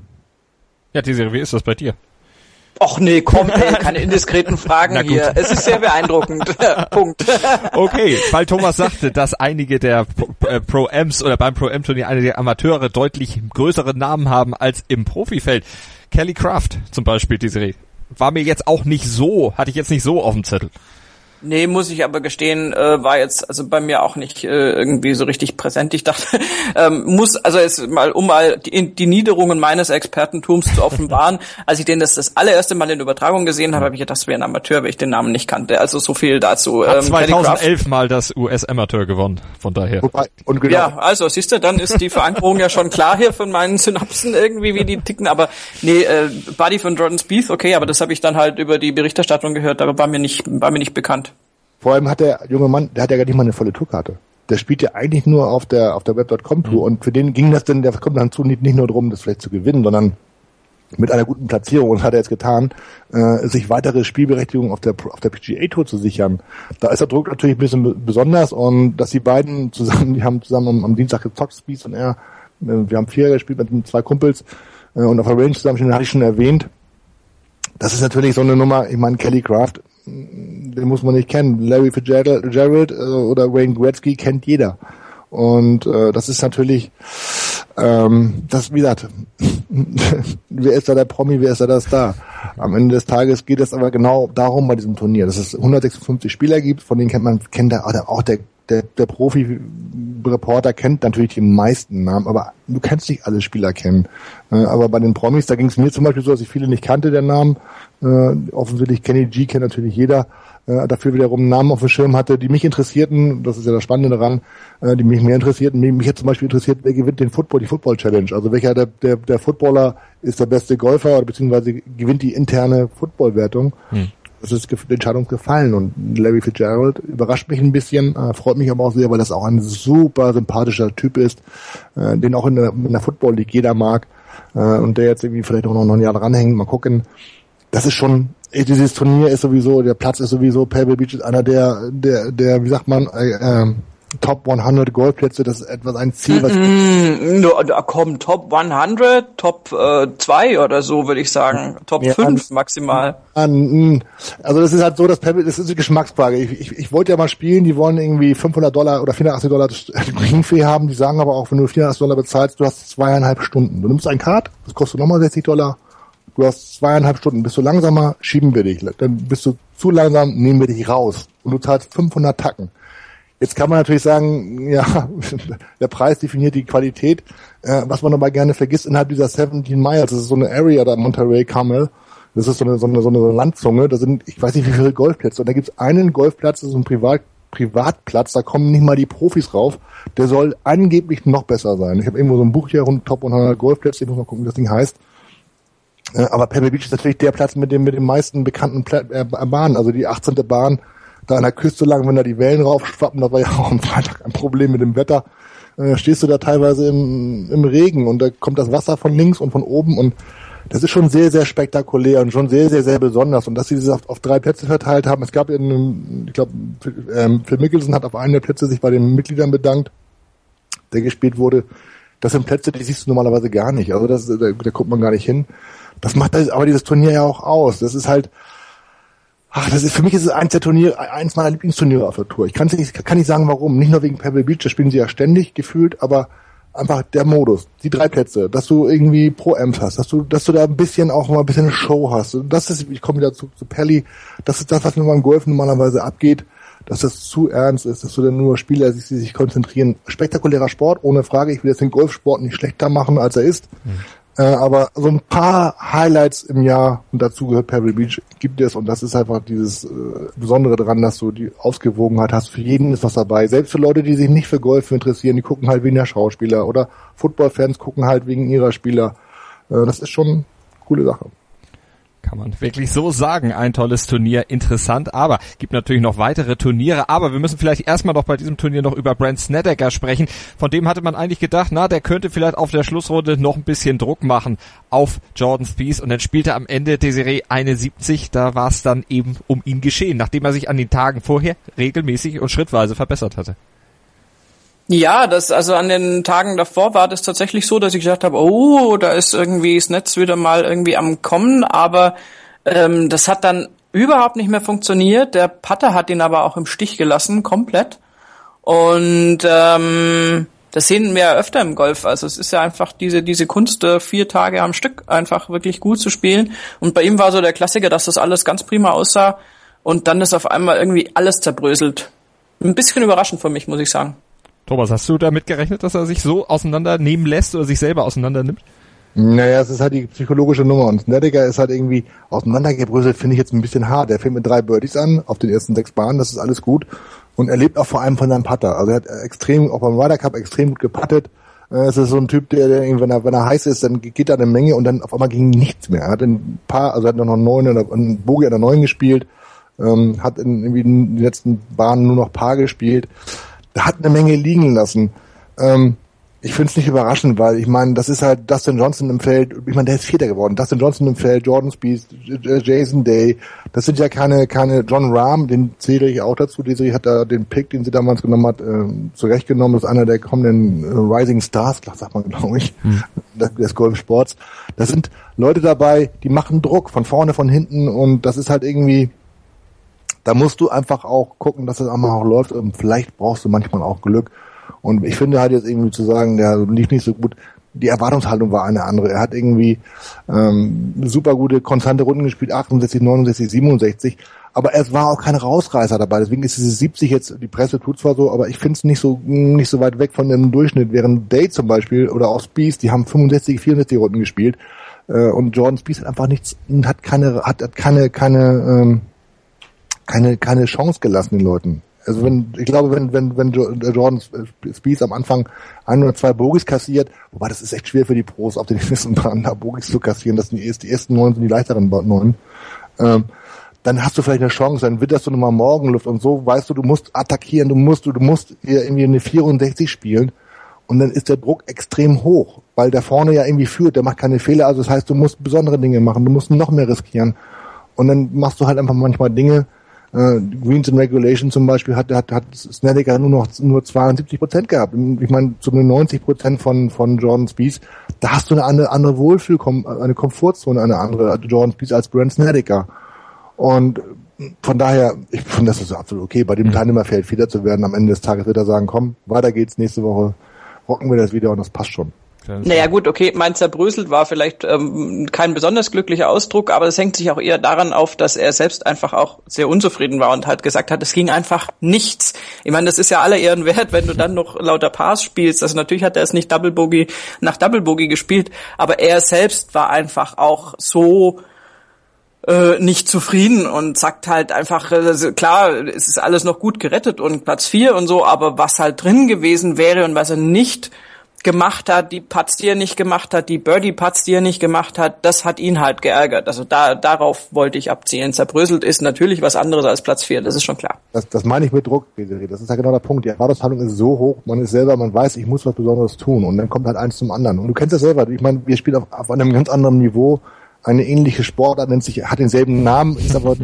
Ja, Desiree, wie ist das bei dir? Och nee, komm, ey, keine indiskreten Fragen hier. Es ist sehr beeindruckend. Punkt. Okay, weil Thomas sagte, dass einige der Pro-Ams oder beim Pro-Am-Turnier einige der Amateure deutlich größere Namen haben als im Profifeld. Kelly Craft zum Beispiel, Desiree, war mir jetzt auch nicht so, hatte ich jetzt nicht so auf dem Zettel. Nee, muss ich aber gestehen, äh, war jetzt also bei mir auch nicht äh, irgendwie so richtig präsent. Ich dachte, ähm, muss, also jetzt mal, um mal die, die Niederungen meines Expertentums zu offenbaren, als ich den das das allererste Mal in der Übertragung gesehen habe, habe ich gedacht, das wäre ein Amateur, weil ich den Namen nicht kannte. Also so viel dazu. Hat ähm, zweitausendelf mal das U S-Amateur gewonnen, von daher. Wobei, und genau. Ja, also siehst du, dann ist die Verankerung ja schon klar hier von meinen Synapsen irgendwie, wie die ticken. Aber nee, äh, Buddy von Jordan Spieth, okay, aber das habe ich dann halt über die Berichterstattung gehört, aber war mir nicht, war mir nicht bekannt. Vor allem hat der junge Mann, der hat ja gar nicht mal eine volle Tourkarte. der spielt ja eigentlich nur auf der auf der Web Punkt com Tour mhm. und für den ging das denn, der kommt dann zu nicht, nicht nur darum, das vielleicht zu gewinnen, sondern mit einer guten Platzierung, und das hat er jetzt getan, äh, sich weitere Spielberechtigung auf der auf der P G A Tour zu sichern. Da ist der Druck natürlich ein bisschen besonders, und dass die beiden zusammen, die haben zusammen am, am Dienstag gezockt, Spieth und er, äh, wir haben vier gespielt mit, mit zwei Kumpels äh, und auf der Range zusammen, den hatte ich schon erwähnt. Das ist natürlich so eine Nummer, ich meine, Kelly Craft, den muss man nicht kennen. Larry Fitzgerald Gerald, äh, oder Wayne Gretzky kennt jeder. Und äh, das ist natürlich, ähm, das, wie gesagt, wer ist da der Promi, wer ist da der Star? Am Ende des Tages geht es aber genau darum bei diesem Turnier, dass es hundertsechsundfünfzig Spieler gibt, von denen kennt man, kennt der, auch der, der, der Profi-Reporter kennt natürlich die meisten Namen, aber du kannst nicht alle Spieler kennen. Äh, aber bei den Promis, da ging es mir zum Beispiel so, dass ich viele nicht kannte, der Namen. Äh, offensichtlich Kenny G kennt natürlich jeder. Äh, dafür wiederum Namen auf dem Schirm hatte, die mich interessierten, das ist ja das Spannende daran, äh, die mich mehr interessierten. Mich, mich hat zum Beispiel interessiert, wer gewinnt den Football, die Football Challenge. Also welcher der, der, der Footballer ist der beste Golfer, oder beziehungsweise gewinnt die interne Football-Wertung. Hm. Das ist die Entscheidung gefallen, und Larry Fitzgerald überrascht mich ein bisschen, äh, freut mich aber auch sehr, weil das auch ein super sympathischer Typ ist, äh, den auch in der, in der Football League jeder mag, äh, und der jetzt irgendwie vielleicht auch noch ein Jahr dranhängt. Mal gucken. Das ist schon, dieses Turnier ist sowieso, der Platz ist sowieso, Pebble Beach ist einer der, der, der, wie sagt man, äh, äh, Top hundert Golfplätze, das ist etwas ein Ziel, was... Mm, no, da kommen Top hundert, Top äh, zwei oder so, würde ich sagen. Top ja, fünf an, maximal. An, also das ist halt so, dass Pebble, das ist eine Geschmacksfrage. Ich, ich, ich wollte ja mal spielen, die wollen irgendwie fünfhundert Dollar oder vierhundertachtzig Dollar Green Fee haben, die sagen aber auch, wenn du vierhundertachtzig Dollar bezahlst, du hast zweieinhalb Stunden. Du nimmst ein Card, das kostet nochmal sechzig Dollar, du hast zweieinhalb Stunden, bist du langsamer, schieben wir dich. Dann bist du zu langsam, nehmen wir dich raus. Und du zahlst fünfhundert Tacken. Jetzt kann man natürlich sagen, ja, der Preis definiert die Qualität. Äh, was man aber gerne vergisst, innerhalb dieser siebzehn Miles, das ist so eine Area da, Monterey Carmel, das ist so eine, so eine, so eine Landzunge, da sind, ich weiß nicht wie viele Golfplätze, und da gibt's einen Golfplatz, das ist ein Privat, Privatplatz, da kommen nicht mal die Profis rauf, der soll angeblich noch besser sein. Ich habe irgendwo so ein Buch hier rund Top hundert Golfplätze, ich muss mal gucken, wie das Ding heißt. Äh, aber Pebble Beach ist natürlich der Platz mit dem, mit den meisten bekannten Pla- äh, Bahnen, also die achtzehnte Bahn, da an der Küste lang, wenn da die Wellen raufschwappen, das war ja auch am Freitag ein Problem mit dem Wetter, äh, stehst du da teilweise im, im Regen, und da kommt das Wasser von links und von oben, und das ist schon sehr, sehr spektakulär und schon sehr, sehr, sehr besonders, und dass sie das auf, auf drei Plätze verteilt haben. Es gab in, ich glaube, ähm, Phil Mickelson hat auf einen der Plätze sich bei den Mitgliedern bedankt, der gespielt wurde. Das sind Plätze, die siehst du normalerweise gar nicht, also das, da, da guckt man gar nicht hin. Das macht das, aber dieses Turnier ja auch aus. Das ist halt, ach, das ist, für mich ist es eins der Turniere, eins meiner Lieblingsturniere auf der Tour. Ich kann nicht, kann nicht sagen, warum. Nicht nur wegen Pebble Beach, da spielen sie ja ständig gefühlt, aber einfach der Modus, die drei Plätze, dass du irgendwie Pro-Amps hast, dass du, dass du da ein bisschen auch mal ein bisschen Show hast. Und das ist, ich komme wieder zu, zu Pelly, das ist das, was mir beim Golfen normalerweise abgeht, dass das zu ernst ist, dass du dann nur Spieler, die sich konzentrieren. Spektakulärer Sport, ohne Frage. Ich will jetzt den Golfsport nicht schlechter machen, als er ist. Mhm. Äh, aber so ein paar Highlights im Jahr, und dazu gehört Pebble Beach, gibt es, und das ist einfach dieses äh, Besondere daran, dass du die Ausgewogenheit hast. Für jeden ist was dabei. Selbst für Leute, die sich nicht für Golf interessieren, die gucken halt wegen der Schauspieler, oder Footballfans gucken halt wegen ihrer Spieler. Äh, das ist schon eine coole Sache. Kann man wirklich so sagen, ein tolles Turnier, interessant, aber gibt natürlich noch weitere Turniere, aber wir müssen vielleicht erstmal noch bei diesem Turnier noch über Brandt Snedeker sprechen. Von dem hatte man eigentlich gedacht, na, der könnte vielleicht auf der Schlussrunde noch ein bisschen Druck machen auf Jordan Spieth, und dann spielte am Ende Desiree einundsiebzig, da war es dann eben um ihn geschehen, nachdem er sich an den Tagen vorher regelmäßig und schrittweise verbessert hatte. Ja, das, also an den Tagen davor war das tatsächlich so, dass ich gesagt habe, oh, da ist irgendwie das Netz wieder mal irgendwie am Kommen, aber ähm, das hat dann überhaupt nicht mehr funktioniert. Der Putter hat ihn aber auch im Stich gelassen, komplett. Und ähm, das sehen wir ja öfter im Golf. Also es ist ja einfach diese diese Kunst, vier Tage am Stück einfach wirklich gut zu spielen. Und bei ihm war so der Klassiker, dass das alles ganz prima aussah, und dann ist auf einmal irgendwie alles zerbröselt. Ein bisschen überraschend für mich, muss ich sagen. Thomas, hast du damit gerechnet, dass er sich so auseinandernehmen lässt oder sich selber auseinander nimmt? Naja, es ist halt die psychologische Nummer, und Snedeker ist halt irgendwie auseinandergebröselt, finde ich jetzt ein bisschen hart. Er fängt mit drei Birdies an, auf den ersten sechs Bahnen, das ist alles gut, und er lebt auch vor allem von seinem Putter. Also er hat extrem, auch beim Ryder Cup extrem gut geputtet. Es ist so ein Typ, der, der wenn er, wenn er heiß ist, dann geht da eine Menge, und dann auf einmal ging nichts mehr. Er hat ein paar, also er hat noch neun oder einen Bogey an der neun gespielt, ähm, hat in irgendwie in den letzten Bahnen nur noch Paar gespielt. der hat eine Menge liegen lassen. Ähm, ich finde es nicht überraschend, weil ich meine, das ist halt Dustin Johnson im Feld, ich meine, der ist Vierter geworden, Dustin Johnson im Feld, Jordan Spieth, Jason Day, das sind ja keine, keine John Rahm, den zähle ich auch dazu, die Serie hat da den Pick, den sie damals genommen hat, äh, zurechtgenommen, das ist einer der kommenden äh, Rising Stars, sagt man, glaube ich, hm. des Golfsports. Da sind Leute dabei, die machen Druck von vorne, von hinten und das ist halt irgendwie, da musst du einfach auch gucken, dass es das auch läuft und vielleicht brauchst du manchmal auch Glück. Und ich finde halt jetzt irgendwie zu sagen, der lief nicht so gut, die Erwartungshaltung war eine andere. Er hat irgendwie ähm, super gute, konstante Runden gespielt, achtundsechzig, neunundsechzig, siebenundsechzig, aber es war auch kein Rausreißer dabei. Deswegen ist diese siebzig jetzt, die Presse tut zwar so, aber ich finde es nicht so nicht so weit weg von dem Durchschnitt. Während Day zum Beispiel oder auch Spieth, die haben fünfundsechzig, vierundsechzig Runden gespielt äh, und Jordan Spieth hat einfach nichts, hat keine, hat, hat keine, keine, ähm, keine, keine Chance gelassen den Leuten. Also wenn, ich glaube, wenn, wenn, wenn Jordan Spieth am Anfang ein oder zwei Bogies kassiert, wobei das ist echt schwer für die Pros, auf den nächsten Bahnen da Bogies zu kassieren, das sind die, die ersten neun sind die leichteren neun, ähm, dann hast du vielleicht eine Chance, dann witterst du nochmal Morgenluft und so, weißt du, du musst attackieren, du musst, du, du musst hier irgendwie eine vierundsechzig spielen und dann ist der Druck extrem hoch, weil der vorne ja irgendwie führt, der macht keine Fehler, also das heißt, du musst besondere Dinge machen, du musst noch mehr riskieren und dann machst du halt einfach manchmal Dinge. Uh, Greens in Regulation zum Beispiel hat, hat, hat Snedeker nur noch nur zweiundsiebzig Prozent gehabt. Ich meine, zu neunzig Prozent von, von Jordan Spieth, da hast du eine andere, andere Wohlfühl, eine Komfortzone, eine andere Jordan Spieth als Brandt Snedeker. Und von daher, ich finde, das ist absolut okay, bei dem mhm. Teilnehmerfeld Vierter zu werden. Am Ende des Tages wird er sagen, komm, weiter geht's, nächste Woche rocken wir das wieder und das passt schon. Naja gut, okay, mein zerbröselt war vielleicht ähm, kein besonders glücklicher Ausdruck, aber das hängt sich auch eher daran auf, dass er selbst einfach auch sehr unzufrieden war und halt gesagt hat, es ging einfach nichts. Ich meine, das ist ja aller Ehren wert, wenn du dann noch lauter Pars spielst. Also natürlich hat er es nicht Double Bogey nach Double Bogey gespielt, aber er selbst war einfach auch so äh, nicht zufrieden und sagt halt einfach, also klar, es ist alles noch gut gerettet und Platz vier und so, aber was halt drin gewesen wäre und was er nicht gemacht hat, die Putts, die er nicht gemacht hat, die Birdie-Putts, die er nicht gemacht hat, das hat ihn halt geärgert. Also da darauf wollte ich abzielen. Zerbröselt ist natürlich was anderes als Platz vier, das ist schon klar. Das, das meine ich mit Druck, Desiree. Das ist ja genau der Punkt. Die Erwartungshaltung ist so hoch, man ist selber, man weiß, ich muss was Besonderes tun und dann kommt halt eins zum anderen. Und du kennst das selber. Ich meine, wir spielen auf, auf einem ganz anderen Niveau. Eine ähnliche Sportart, nennt sich, hat denselben Namen, ist aber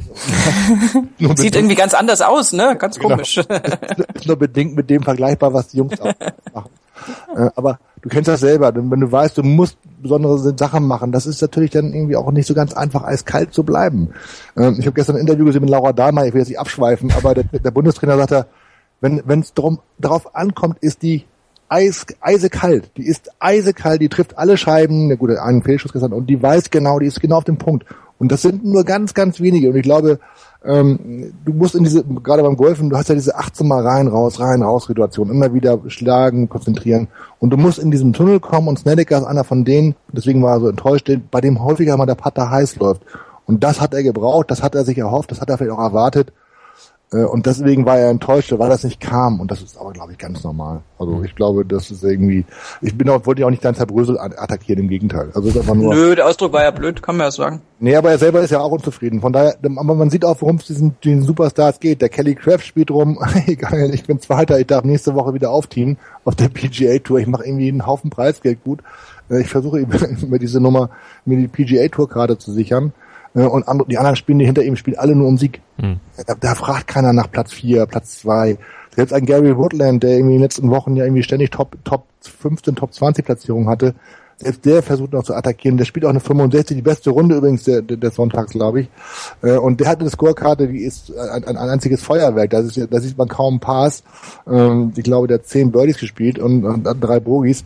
nur sieht irgendwie ganz anders aus, ne? Ganz komisch. Genau. Ist nur bedingt mit dem vergleichbar, was die Jungs auch machen. Äh, aber du kennst das selber, denn wenn du weißt, du musst besondere Sachen machen, das ist natürlich dann irgendwie auch nicht so ganz einfach, eiskalt zu bleiben. Ähm, ich habe gestern ein Interview gesehen mit Laura Dahlmeier, ich will jetzt nicht abschweifen, aber der, der Bundestrainer sagte, wenn wenn es darauf ankommt, ist die Eis, eisekalt, die ist eisekalt, die trifft alle Scheiben, na gut, einen Fehlschuss gesagt, und die weiß genau, die ist genau auf dem Punkt. Und das sind nur ganz, ganz wenige. Und ich glaube, ähm, du musst in diese, gerade beim Golfen, du hast ja diese achtzehn Mal rein, raus, rein, raus Situation, immer wieder schlagen, konzentrieren. Und du musst in diesen Tunnel kommen und Snedeker ist einer von denen, deswegen war er so enttäuscht, bei dem häufiger mal der Putter heiß läuft. Und das hat er gebraucht, das hat er sich erhofft, das hat er vielleicht auch erwartet. Und deswegen war er enttäuscht, weil das nicht kam. Und das ist aber, glaube ich, ganz normal. Also ich glaube, das ist irgendwie, ich bin auch, wollte ja auch nicht dein Zerbrösel attackieren, im Gegenteil. Also es ist einfach nur. Nö, der Ausdruck war ja blöd, kann man ja sagen. Nee, aber er selber ist ja auch unzufrieden. Von daher, aber man sieht auch, worum es diesen, diesen Superstars geht. Der Kelly Craft spielt rum, egal, ich bin Zweiter, ich darf nächste Woche wieder aufteamen auf der P G A Tour. Ich mache irgendwie einen Haufen Preisgeld gut. Ich versuche über diese Nummer, mir die P G A Tour Karte zu sichern. Und die anderen spielen, die hinter ihm spielen, alle nur um Sieg. Hm. Da, da fragt keiner nach Platz vier, Platz zwei. Selbst ein Gary Woodland, der irgendwie in den letzten Wochen ja irgendwie ständig Top, Top fünfzehn, Top zwanzig Platzierungen hatte, selbst der versucht noch zu attackieren. Der spielt auch eine fünfundsechzig, die beste Runde übrigens der, der, des Sonntags, glaube ich. Und der hat eine Scorekarte, die ist ein, ein einziges Feuerwerk. Da sieht man kaum Pass. Ich glaube, der hat zehn Birdies gespielt und, und drei Bogies.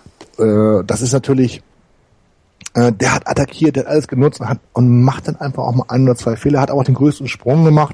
Das ist natürlich, der hat attackiert, der hat alles genutzt und, hat, und macht dann einfach auch mal ein oder zwei Fehler, hat aber auch den größten Sprung gemacht.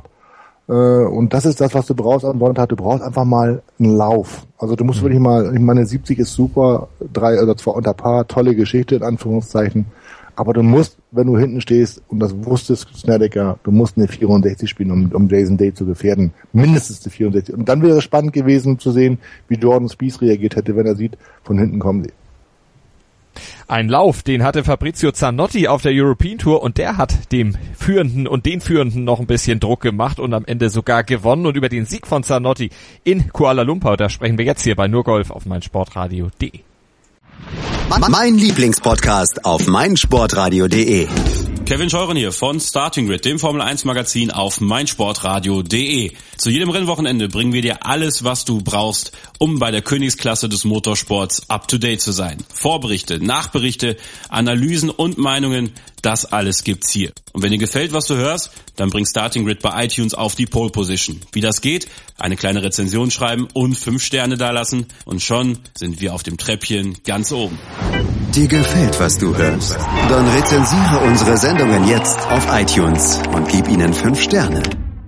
Und das ist das, was du brauchst am Sonntag. Du brauchst einfach mal einen Lauf. Also du musst mhm. wirklich mal, ich meine, siebzig ist super, drei oder zwei unter Paar, tolle Geschichte in Anführungszeichen. Aber du musst, wenn du hinten stehst, und das wusstest Snedeker, du musst eine vierundsechzig spielen, um, um Jason Day zu gefährden. Mindestens eine vierundsechzig. Und dann wäre es spannend gewesen zu sehen, wie Jordan Spieth reagiert hätte, wenn er sieht, von hinten kommen sie. Ein Lauf, den hatte Fabrizio Zanotti auf der European Tour und der hat dem Führenden und den Führenden noch ein bisschen Druck gemacht und am Ende sogar gewonnen. Und über den Sieg von Zanotti in Kuala Lumpur, da sprechen wir jetzt hier bei Nur Golf auf meinsportradio punkt de. Mein Lieblingspodcast auf meinsportradio punkt de. Kevin Scheuren hier von Starting Grid, dem Formel eins Magazin auf meinsportradio punkt de. Zu jedem Rennwochenende bringen wir dir alles, was du brauchst, um bei der Königsklasse des Motorsports up to date zu sein. Vorberichte, Nachberichte, Analysen und Meinungen, das alles gibt's hier. Und wenn dir gefällt, was du hörst, dann bring Starting Grid bei iTunes auf die Pole Position. Wie das geht? Eine kleine Rezension schreiben und fünf Sterne dalassen und schon sind wir auf dem Treppchen ganz oben. Dir gefällt, was du hörst? Dann rezensiere unsere Sendungen jetzt auf iTunes und gib ihnen fünf Sterne.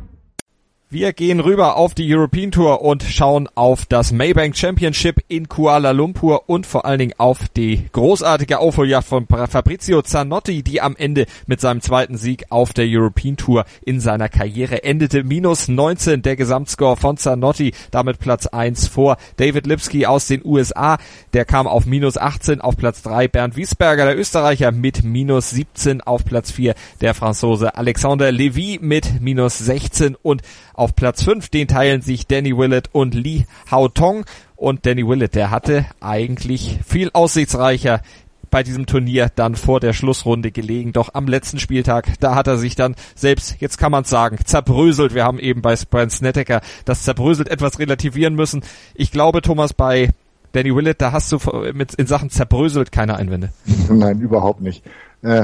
Wir gehen rüber auf die European Tour und schauen auf das Maybank Championship in Kuala Lumpur und vor allen Dingen auf die großartige Aufholjagd von Fabrizio Zanotti, die am Ende mit seinem zweiten Sieg auf der European Tour in seiner Karriere endete. minus neunzehn der Gesamtscore von Zanotti, damit Platz eins vor David Lipsky aus den U S A. Der kam auf minus achtzehn auf Platz drei. Bernd Wiesberger, der Österreicher, mit minus siebzehn auf Platz vier. Der Franzose Alexander Lévy mit minus sechzehn und auf Platz fünf, den teilen sich Danny Willett und Lee Haotong. Und Danny Willett, der hatte eigentlich viel aussichtsreicher bei diesem Turnier dann vor der Schlussrunde gelegen. Doch am letzten Spieltag, da hat er sich dann selbst, jetzt kann man sagen, zerbröselt. Wir haben eben bei Brandt Snedeker das zerbröselt etwas relativieren müssen. Ich glaube, Thomas, bei Danny Willett, da hast du mit in Sachen zerbröselt keine Einwände. Nein, überhaupt nicht. Äh,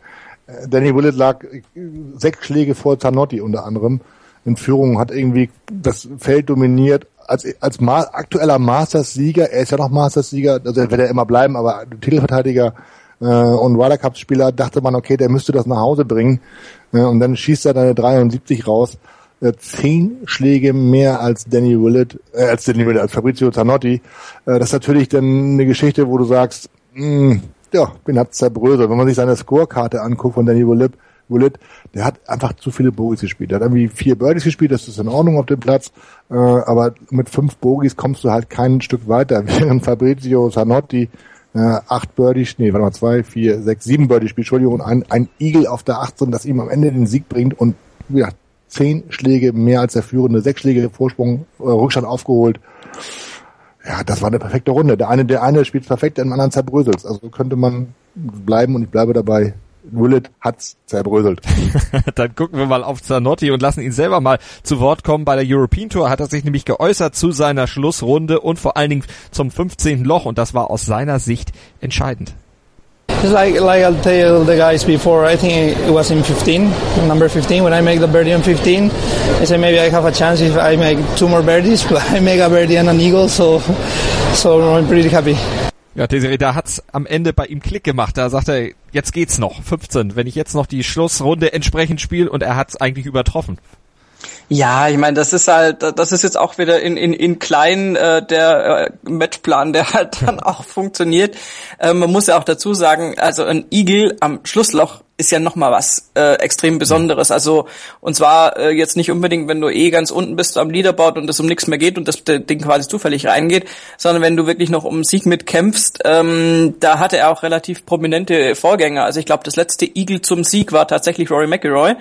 Danny Willett lag sechs Schläge vor Zanotti unter anderem in Führung, hat irgendwie das Feld dominiert. Als als Ma- aktueller Masters-Sieger, er ist ja noch Masters-Sieger, also er wird ja immer bleiben, aber Titelverteidiger äh, und Ryder Cup-Spieler, dachte man, okay, der müsste das nach Hause bringen. Äh, und dann schießt er dann dreiundsiebzig raus. Äh, zehn Schläge mehr als Danny Willett, äh, als Danny Willett, als Fabrizio Zanotti. Äh, das ist natürlich dann eine Geschichte, wo du sagst, mh, ja, den hat's zerbröselt. Wenn man sich seine Scorekarte anguckt von Danny Willett, Willett, der hat einfach zu viele Bogies gespielt. Der hat irgendwie vier Birdies gespielt, das ist in Ordnung auf dem Platz, äh, aber mit fünf Bogies kommst du halt kein Stück weiter, während Fabrizio Zanotti äh, acht Birdies, nee, warte mal, zwei, vier, sechs, sieben Birdies spielt, Entschuldigung, und ein, ein Eagle auf der achtzehn, das ihm am Ende den Sieg bringt und ja, zehn Schläge mehr als der Führende, sechs Schläge Vorsprung, äh, Rückstand aufgeholt. Ja, das war eine perfekte Runde. Der eine, der eine spielt perfekt, der anderen zerbröselt. Also könnte man bleiben und ich bleibe dabei. Willett hat's zerbröselt. Dann gucken wir mal auf Zanotti und lassen ihn selber mal zu Wort kommen. Bei der European Tour hat er sich nämlich geäußert zu seiner Schlussrunde und vor allen Dingen zum fünfzehnten Loch und das war aus seiner Sicht entscheidend. It's like like I'll tell the guys before. I think it was in fifteen, number fifteen. When I make the birdie on fifteen, I say maybe I have a chance if I make two more birdies. But I make a birdie and an eagle, so so I'm pretty happy. Ja, Desiree, da hat's am Ende bei ihm Klick gemacht. Da sagt er, jetzt geht's noch, fünfzehn. Wenn ich jetzt noch die Schlussrunde entsprechend spiele und er hat's eigentlich übertroffen. Ja, ich meine, das ist halt, das ist jetzt auch wieder in in in klein äh, der äh, Matchplan, der halt dann auch funktioniert. Äh, man muss ja auch dazu sagen, also ein Eagle am Schlussloch ist ja noch mal was äh, extrem Besonderes. Also und zwar äh, jetzt nicht unbedingt, wenn du eh ganz unten bist am Leaderboard und es um nichts mehr geht und das Ding quasi zufällig reingeht, sondern wenn du wirklich noch um Sieg mitkämpfst. Ähm, da hatte er auch relativ prominente Vorgänger. Also ich glaube, das letzte Eagle zum Sieg war tatsächlich Rory McIlroy.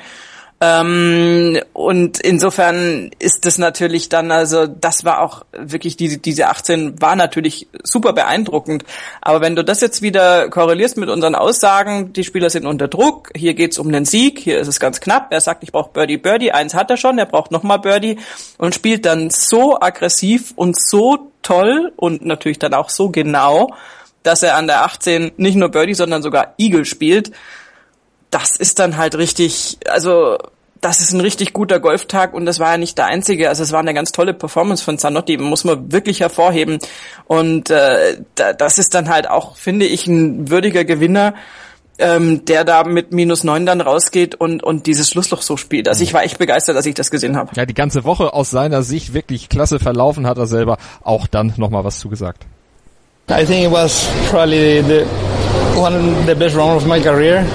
Ähm, und insofern ist das natürlich dann, also das war auch wirklich, diese diese achtzehn war natürlich super beeindruckend, aber wenn du das jetzt wieder korrelierst mit unseren Aussagen, die Spieler sind unter Druck, hier geht's um den Sieg, hier ist es ganz knapp, er sagt, ich brauche Birdie, Birdie, eins hat er schon, er braucht nochmal Birdie und spielt dann so aggressiv und so toll und natürlich dann auch so genau, dass er an der achtzehn nicht nur Birdie, sondern sogar Eagle spielt. Das ist dann halt richtig, also das ist ein richtig guter Golftag und das war ja nicht der einzige, also es war eine ganz tolle Performance von Zanotti, muss man wirklich hervorheben und äh, das ist dann halt auch, finde ich, ein würdiger Gewinner, ähm, der da mit minus neun dann rausgeht und und dieses Schlussloch so spielt. Also ich war echt begeistert, als ich das gesehen habe. Ja, die ganze Woche aus seiner Sicht wirklich klasse verlaufen, hat er selber auch dann nochmal was zugesagt. I think it was probably the one of the best round of my career.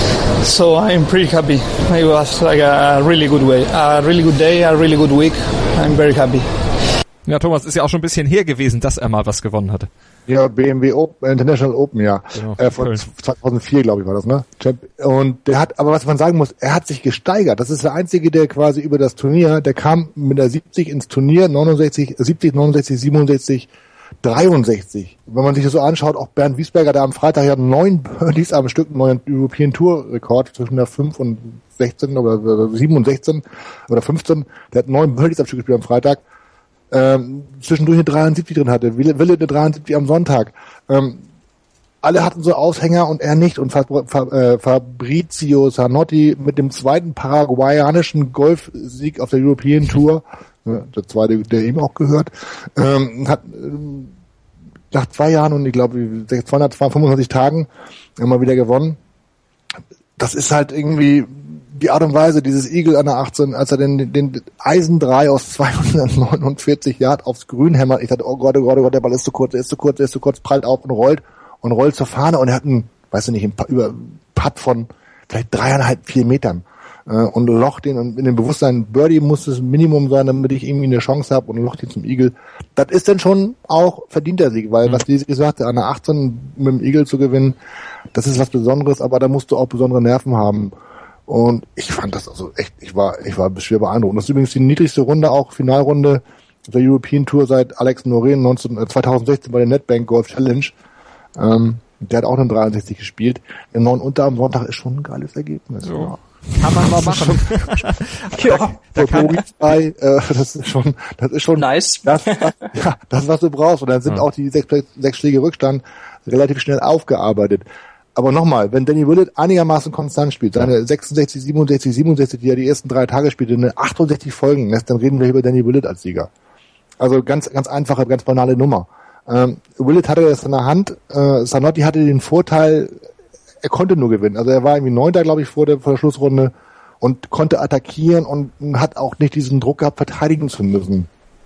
So I'm pretty happy. It was like a really good way, a really good day, a really good week. I'm very happy. Ja, Thomas, ist ja auch schon ein bisschen her gewesen, dass er mal was gewonnen hatte. Ja, B M W Open, International Open, ja. Genau, äh, von zweitausendvier, glaube ich, war das, ne? Und der hat, aber was man sagen muss, er hat sich gesteigert. Das ist der Einzige, der quasi über das Turnier, der kam mit der siebzig ins Turnier, neunundsechzig, siebzig, neunundsechzig, siebenundsechzig, dreiundsechzig. Wenn man sich das so anschaut, auch Bernd Wiesberger, der am Freitag ja neun Birdies am Stück, einen neuen European Tour Rekord zwischen der fünf und sechzehn oder sieben und sechzehn oder fünfzehn, der hat neun Birdies am Stück gespielt am Freitag. Ähm, zwischendurch eine dreiundsiebzig drin hatte, Wille, Wille eine dreiundsiebzig am Sonntag. Ähm, alle hatten so Aushänger und er nicht. Und Fabrizio Zanotti mit dem zweiten paraguayanischen Golfsieg auf der European Tour, äh, der zweite, der ihm auch gehört, ähm, hat äh, nach zwei Jahren und ich glaube zweihundertfünfundzwanzig Tagen immer wieder gewonnen. Das ist halt irgendwie die Art und Weise, dieses Eagle an der achtzehn, als er den, den Eisen drei aus zweihundertneunundvierzig Yard aufs Grün hämmert. Ich dachte, oh Gott, oh Gott, oh Gott, der Ball ist zu kurz, der ist zu kurz, der ist zu kurz, prallt auf und rollt und rollt zur Fahne und er hat einen, weiß ich nicht, einen über Putt von vielleicht dreieinhalb, vier Metern äh, und locht den und in dem Bewusstsein, Birdie muss das Minimum sein, damit ich irgendwie eine Chance habe und locht den zum Eagle. Das ist dann schon auch verdienter Sieg, weil, mhm. was Lisi sagte, an der achtzehn mit dem Eagle zu gewinnen, das ist was Besonderes, aber da musst du auch besondere Nerven haben. Und ich fand das also echt, ich war, ich war schwer beeindruckt. Das ist übrigens die niedrigste Runde, auch Finalrunde der European Tour seit Alex Noren zweitausendsechzehn bei der Netbank Golf Challenge. Ähm, der hat auch einen dreiundsechzig gespielt. Der neun unter am Sonntag ist schon ein geiles Ergebnis. So. Ja. Kann man mal machen. ja, da, da kann bei, äh, das ist schon, das ist schon nice. Das, das, ja, das was du brauchst. Und dann sind ja. auch die sechs, sechs Schläge Rückstand relativ schnell aufgearbeitet. Aber nochmal, wenn Danny Willett einigermaßen konstant spielt, seine sechsundsechzig, siebenundsechzig, siebenundsechzig, die er die ersten drei Tage spielte, eine achtundsechzig Folgen lässt, dann reden wir über Danny Willett als Sieger. Also ganz, ganz einfache, ganz banale Nummer. Ähm, Willett hatte das in der Hand, äh, Zanotti hatte den Vorteil, er konnte nur gewinnen. Also er war irgendwie Neunter, glaube ich, vor der, vor der Schlussrunde und konnte attackieren und hat auch nicht diesen Druck gehabt, verteidigen zu müssen.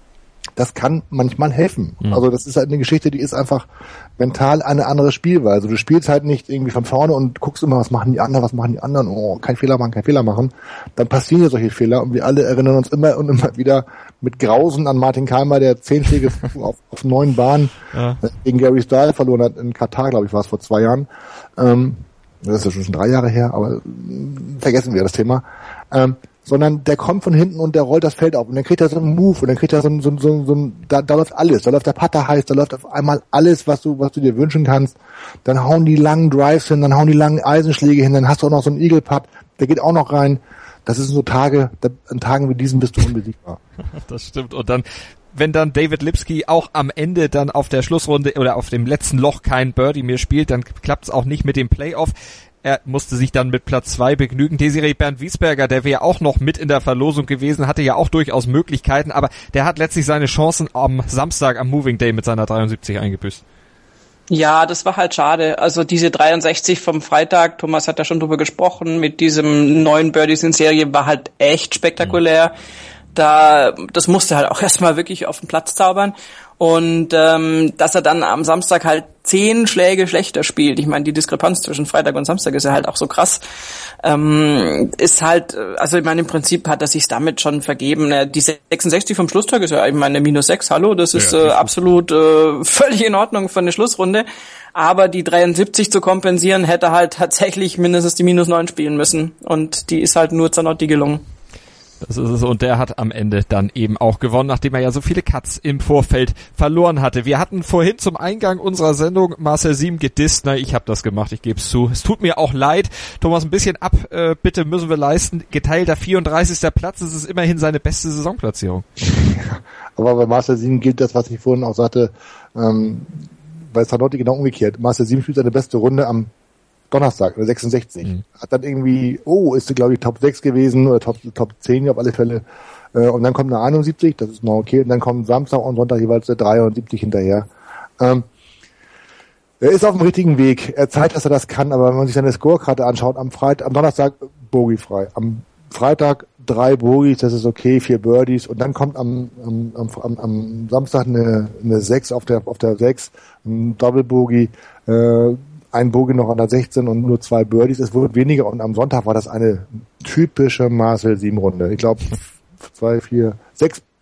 Das kann manchmal helfen. Mhm. Also das ist halt eine Geschichte, die ist einfach mental eine andere Spielweise. Du spielst halt nicht irgendwie von vorne und guckst immer, was machen die anderen, was machen die anderen, oh, kein Fehler machen, kein Fehler machen. Dann passieren ja solche Fehler und wir alle erinnern uns immer und immer wieder mit Grausen an Martin Keimer, der zehn Schläge auf, auf neun Bahnen ja. gegen Gary Style verloren hat, in Katar, glaube ich, war es vor zwei Jahren. Ähm, das ist ja schon drei Jahre her, aber vergessen wir das Thema. Ähm, sondern der kommt von hinten und der rollt das Feld auf und dann kriegt er so einen Move und dann kriegt er so ein, so ein, so ein, so ein da, da läuft alles, da läuft der Putter heiß, da läuft auf einmal alles, was du, was du dir wünschen kannst. Dann hauen die langen Drives hin, dann hauen die langen Eisenschläge hin, dann hast du auch noch so einen Eagle Putt, der geht auch noch rein. Das sind so Tage, da, an Tagen wie diesen bist du unbesiegbar. Das stimmt. Und dann, wenn dann David Lipsky auch am Ende dann auf der Schlussrunde oder auf dem letzten Loch kein Birdie mehr spielt, dann klappt es auch nicht mit dem Playoff. Er musste sich dann mit Platz zwei begnügen. Desiree Bernd Wiesberger, der wäre auch noch mit in der Verlosung gewesen, hatte ja auch durchaus Möglichkeiten, aber der hat letztlich seine Chancen am Samstag, am Moving Day mit seiner dreiundsiebzig eingebüßt. Ja, das war halt schade. Also diese dreiundsechzig vom Freitag, Thomas hat ja schon drüber gesprochen, mit diesem neuen Birdies in Serie war halt echt spektakulär. Mhm. Da, das musste halt auch erstmal wirklich auf den Platz zaubern. Und ähm, dass er dann am Samstag halt zehn Schläge schlechter spielt, ich meine, die Diskrepanz zwischen Freitag und Samstag ist ja halt auch so krass, ähm, ist halt, also ich meine, im Prinzip hat er sich damit schon vergeben. Die sechsundsechzig vom Schlusstag ist ja, ich meine, minus sechs, hallo, das ist ja, äh, absolut äh, völlig in Ordnung für eine Schlussrunde. Aber die dreiundsiebzig zu kompensieren, hätte halt tatsächlich mindestens die minus neun spielen müssen. Und die ist halt nur Zanotti gelungen. Das ist es, und der hat am Ende dann eben auch gewonnen, nachdem er ja so viele Cuts im Vorfeld verloren hatte. Wir hatten vorhin zum Eingang unserer Sendung Marcel Siem gedisst. Na, ich habe das gemacht, ich gebe es zu. Es tut mir auch leid. Thomas, ein bisschen ab, äh, bitte müssen wir leisten. Geteilter vierunddreißigster Platz, das ist immerhin seine beste Saisonplatzierung. Ja, aber bei Marcel Siem gilt das, was ich vorhin auch sagte, ähm, bei Zanotti genau umgekehrt. Marcel Siem spielt seine beste Runde am Donnerstag, oder sechsundsechzig. Mhm. Hat dann irgendwie, oh, ist sie, glaube ich, Top sechs gewesen, oder Top, Top zehn auf alle Fälle. Und dann kommt eine einundsiebzig, das ist noch okay, und dann kommt Samstag und Sonntag jeweils der dreiundsiebzig hinterher. Ähm, er ist auf dem richtigen Weg. Er zeigt, dass er das kann, aber wenn man sich seine Scorekarte anschaut, am Freitag, am Donnerstag bogiefrei. Am Freitag drei Bogies, das ist okay, vier Birdies, und dann kommt am, am, am, am Samstag eine, eine sechs auf der, auf der sechs, ein Double Bogie, äh, ein Bogey noch an der sechzehn und nur zwei Birdies. Es wurde weniger und am Sonntag war das eine typische Marcel Siem Runde. Ich glaube, zwei, vier, sechs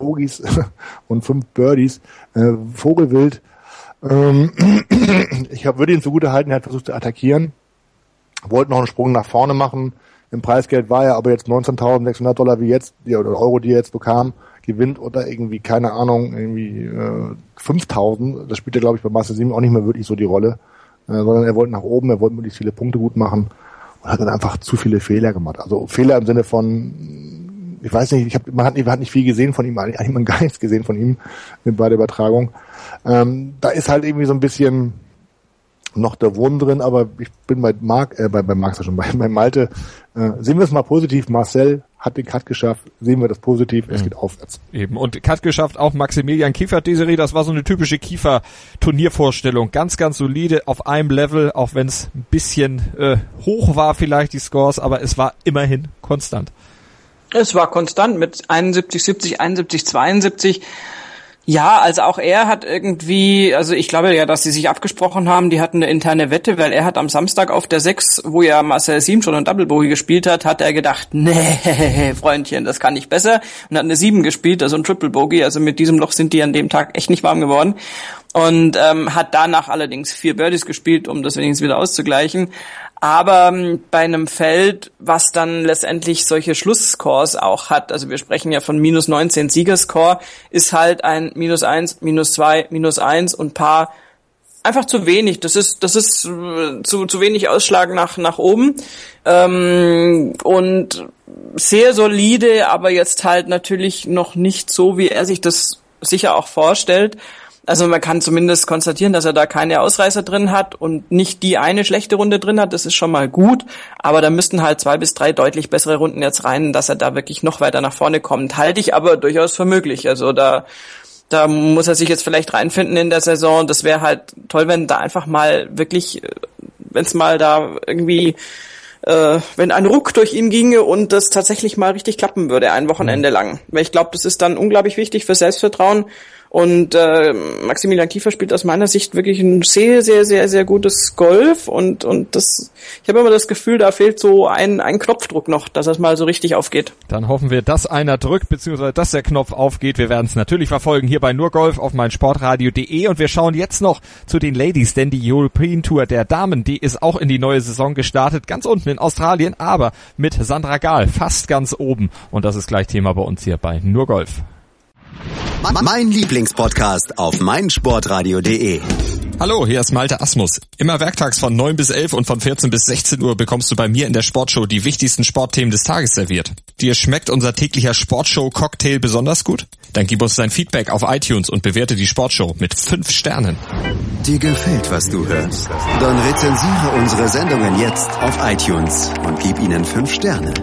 Bogies und fünf Birdies. Äh, Vogelwild. Ähm, ich hab, würde ihn zugutehalten, er hat versucht zu attackieren. Wollte noch einen Sprung nach vorne machen. Im Preisgeld war er aber jetzt neunzehntausendsechshundert Dollar wie jetzt, die, oder Euro, die er jetzt bekam, gewinnt oder irgendwie, keine Ahnung, irgendwie äh, fünftausend. Das spielt er, glaube ich, bei Master sieben auch nicht mehr wirklich so die Rolle. Äh, sondern er wollte nach oben, er wollte möglichst viele Punkte gut machen und hat dann einfach zu viele Fehler gemacht. Also Fehler im Sinne von, ich weiß nicht, ich hab, man, hat, man hat nicht viel gesehen von ihm, eigentlich hat man gar nichts gesehen von ihm bei der Übertragung. Ähm, da ist halt irgendwie so ein bisschen noch der Wurm drin, aber ich bin bei Marc, äh, bei, bei Marc schon, bei, bei Malte, äh, sehen wir es mal positiv, Marcel hat den Cut geschafft, sehen wir das positiv, es mhm. geht aufwärts. Eben, und Cut geschafft auch Maximilian Kiefer, Desiree, das war so eine typische Kiefer-Turniervorstellung, ganz, ganz solide, auf einem Level, auch wenn es ein bisschen äh, hoch war vielleicht die Scores, aber es war immerhin konstant. Es war konstant mit einundsiebzig, siebzig, einundsiebzig, zweiundsiebzig. Ja, also auch er hat irgendwie, also ich glaube ja, dass sie sich abgesprochen haben, die hatten eine interne Wette, weil er hat am Samstag auf der sechs, wo ja Marcel Siem schon ein Double Bogey gespielt hat, hat er gedacht, nee, Freundchen, das kann ich besser, und hat eine sieben gespielt, also ein Triple Bogey, also mit diesem Loch sind die an dem Tag echt nicht warm geworden. Und ähm, hat danach allerdings vier Birdies gespielt, um das wenigstens wieder auszugleichen. Aber ähm, bei einem Feld, was dann letztendlich solche Schlussscores auch hat, also wir sprechen ja von minus neunzehn Siegerscore, ist halt ein minus eins, minus zwei, minus eins und Paar einfach zu wenig. Das ist das ist äh, zu zu wenig Ausschlag nach nach oben. Ähm, und sehr solide, aber jetzt halt natürlich noch nicht so, wie er sich das sicher auch vorstellt. Also man kann zumindest konstatieren, dass er da keine Ausreißer drin hat und nicht die eine schlechte Runde drin hat. Das ist schon mal gut. Aber da müssten halt zwei bis drei deutlich bessere Runden jetzt rein, dass er da wirklich noch weiter nach vorne kommt. Halte ich aber durchaus für möglich. Also da, da muss er sich jetzt vielleicht reinfinden in der Saison. Das wäre halt toll, wenn da einfach mal wirklich, wenn es mal da irgendwie, äh, wenn ein Ruck durch ihn ginge und das tatsächlich mal richtig klappen würde, ein Wochenende lang. Weil ich glaube, das ist dann unglaublich wichtig für Selbstvertrauen. Und äh, Maximilian Kiefer spielt aus meiner Sicht wirklich ein sehr, sehr, sehr, sehr gutes Golf und und das, ich habe immer das Gefühl, da fehlt so ein ein Knopfdruck noch, dass das mal so richtig aufgeht. Dann hoffen wir, dass einer drückt, beziehungsweise dass der Knopf aufgeht. Wir werden es natürlich verfolgen hier bei Nur Golf auf meinsportradio punkt de und wir schauen jetzt noch zu den Ladies, denn die European Tour der Damen, die ist auch in die neue Saison gestartet, ganz unten in Australien, aber mit Sandra Gahl fast ganz oben und das ist gleich Thema bei uns hier bei Nur Golf. Mein Lieblingspodcast auf meinsportradio punkt de. Hallo, hier ist Malte Asmus. Immer werktags von neun bis elf und von vierzehn bis sechzehn Uhr bekommst du bei mir in der Sportshow die wichtigsten Sportthemen des Tages serviert. Dir schmeckt unser täglicher Sportshow-Cocktail besonders gut? Dann gib uns dein Feedback auf iTunes und bewerte die Sportshow mit fünf Sternen. Dir gefällt, was du hörst? Dann rezensiere unsere Sendungen jetzt auf iTunes und gib ihnen fünf Sterne.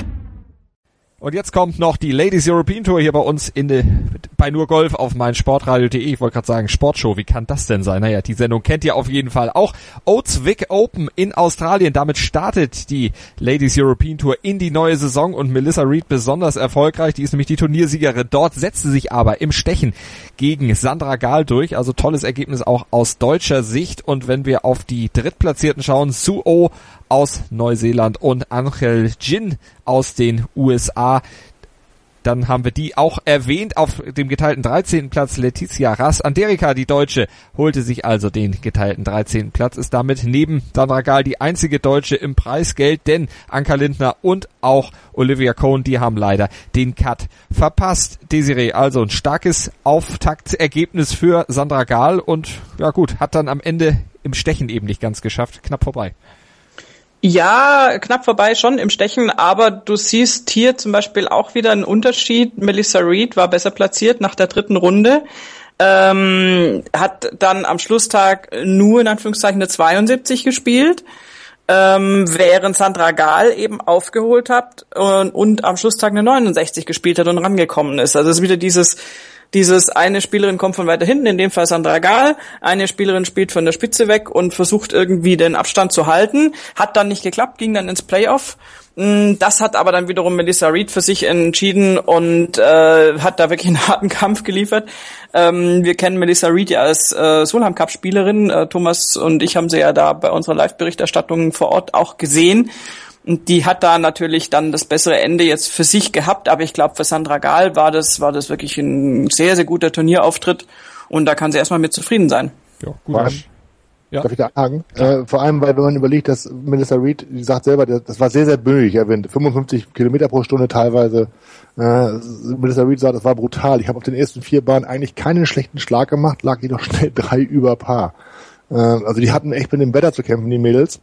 Und jetzt kommt noch die Ladies European Tour hier bei uns in de, bei Nur Golf auf meinsportradio punkt de. Ich wollte gerade sagen, Sportshow, wie kann das denn sein? Naja, die Sendung kennt ihr auf jeden Fall auch. Oates Vic Open in Australien. Damit startet die Ladies European Tour in die neue Saison und Melissa Reid besonders erfolgreich. Die ist nämlich die Turniersiegerin. Dort setzte sich aber im Stechen gegen Sandra Gahl durch. Also tolles Ergebnis auch aus deutscher Sicht. Und wenn wir auf die Drittplatzierten schauen, Sue Oh aus Neuseeland und Angel Jin aus den U S A. Dann haben wir die auch erwähnt. Auf dem geteilten dreizehnten Platz Letizia Ras. Anderika, die Deutsche, holte sich also den geteilten dreizehnten Platz, ist damit neben Sandra Gahl die einzige Deutsche im Preisgeld, denn Anka Lindner und auch Olivia Cohn, die haben leider den Cut verpasst. Desiree, also ein starkes Auftaktergebnis für Sandra Gahl und ja gut, hat dann am Ende im Stechen eben nicht ganz geschafft, knapp vorbei. Ja, knapp vorbei schon im Stechen, aber du siehst hier zum Beispiel auch wieder einen Unterschied. Melissa Reid war besser platziert nach der dritten Runde, ähm, hat dann am Schlusstag nur in Anführungszeichen eine zweiundsiebzig gespielt, ähm, während Sandra Gahl eben aufgeholt hat und, und am Schlusstag eine neunundsechzig gespielt hat und rangekommen ist. Also es ist wieder dieses Dieses eine Spielerin kommt von weiter hinten, in dem Fall Sandra Gahl, eine Spielerin spielt von der Spitze weg und versucht irgendwie den Abstand zu halten, hat dann nicht geklappt, ging dann ins Playoff. Das hat aber dann wiederum Melissa Reid für sich entschieden und äh, hat da wirklich einen harten Kampf geliefert. Ähm, wir kennen Melissa Reid ja als äh, Solheim Cup Spielerin. Äh, Thomas und ich haben sie ja da bei unserer Live-Berichterstattung vor Ort auch gesehen. Und die hat da natürlich dann das bessere Ende jetzt für sich gehabt, aber ich glaube, für Sandra Gahl war das, war das wirklich ein sehr, sehr guter Turnierauftritt und da kann sie erstmal mit zufrieden sein. Ja, gut. Ja. Darf ich da sagen? Äh, vor allem, weil wenn man überlegt, dass Melissa Reid, die sagt selber, das war sehr, sehr böig, ja, Wind. fünfundfünfzig Kilometer pro Stunde teilweise. Äh, Melissa Reid sagt, das war brutal. Ich habe auf den ersten vier Bahnen eigentlich keinen schlechten Schlag gemacht, lag jedoch schnell drei über Paar. Äh, also die hatten echt mit dem Wetter zu kämpfen, die Mädels.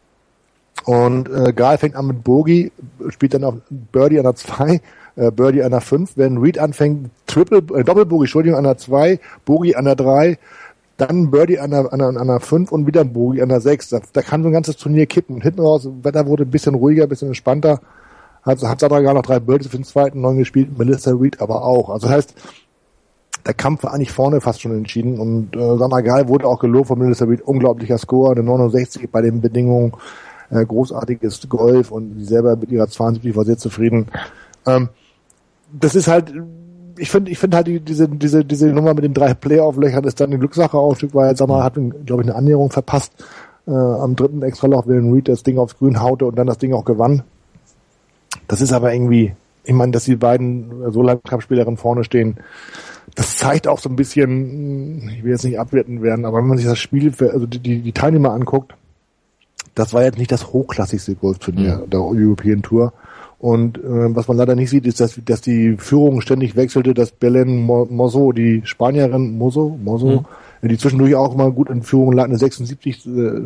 Und äh, Gahl fängt an mit Bogey, spielt dann auf Birdie an der zwei, äh, Birdie an der fünf. Wenn Reid anfängt, Triple, äh, Doppel-Bogey, Entschuldigung, an der zwei, Bogey an der drei, dann Birdie an der, an der, an der fünf und wieder Bogey an der sechs. Da, da kann so ein ganzes Turnier kippen. Und hinten raus, das Wetter wurde ein bisschen ruhiger, ein bisschen entspannter. Hat, hat Sandra Gahl noch drei Birdies für den zweiten, neun gespielt, Melissa Reid aber auch. Also das heißt, der Kampf war eigentlich vorne fast schon entschieden. Und äh, Sandra Gahl wurde auch gelobt von Melissa Reid. Unglaublicher Score, eine neunundsechzig bei den Bedingungen. Äh, großartiges Golf und sie selber mit ihrer zweiundsiebzig war sehr zufrieden. Ähm, das ist halt... Ich finde, ich finde halt die, diese, diese, diese Nummer mit den drei Playoff-Löchern ist dann eine Glückssache auch ein Stück weit. Sag mal, hat, glaube ich, eine Annäherung verpasst. Äh, am dritten Extralauf, während Reid das Ding aufs Grün haute und dann das Ding auch gewann. Das ist aber irgendwie, ich meine, dass die beiden so lange Cup-Spielerinnen vorne stehen, das zeigt auch so ein bisschen, ich will jetzt nicht abwerten werden, aber wenn man sich das Spiel, also die, die Teilnehmer anguckt, das war jetzt nicht das hochklassigste Golfturnier mhm. der European Tour. Und äh, was man leider nicht sieht, ist, dass, dass die Führung ständig wechselte, dass Belén Mozo, die Spanierin Mozo, Mozo, mhm. die zwischendurch auch mal gut in Führung lag, eine sechsundsiebzig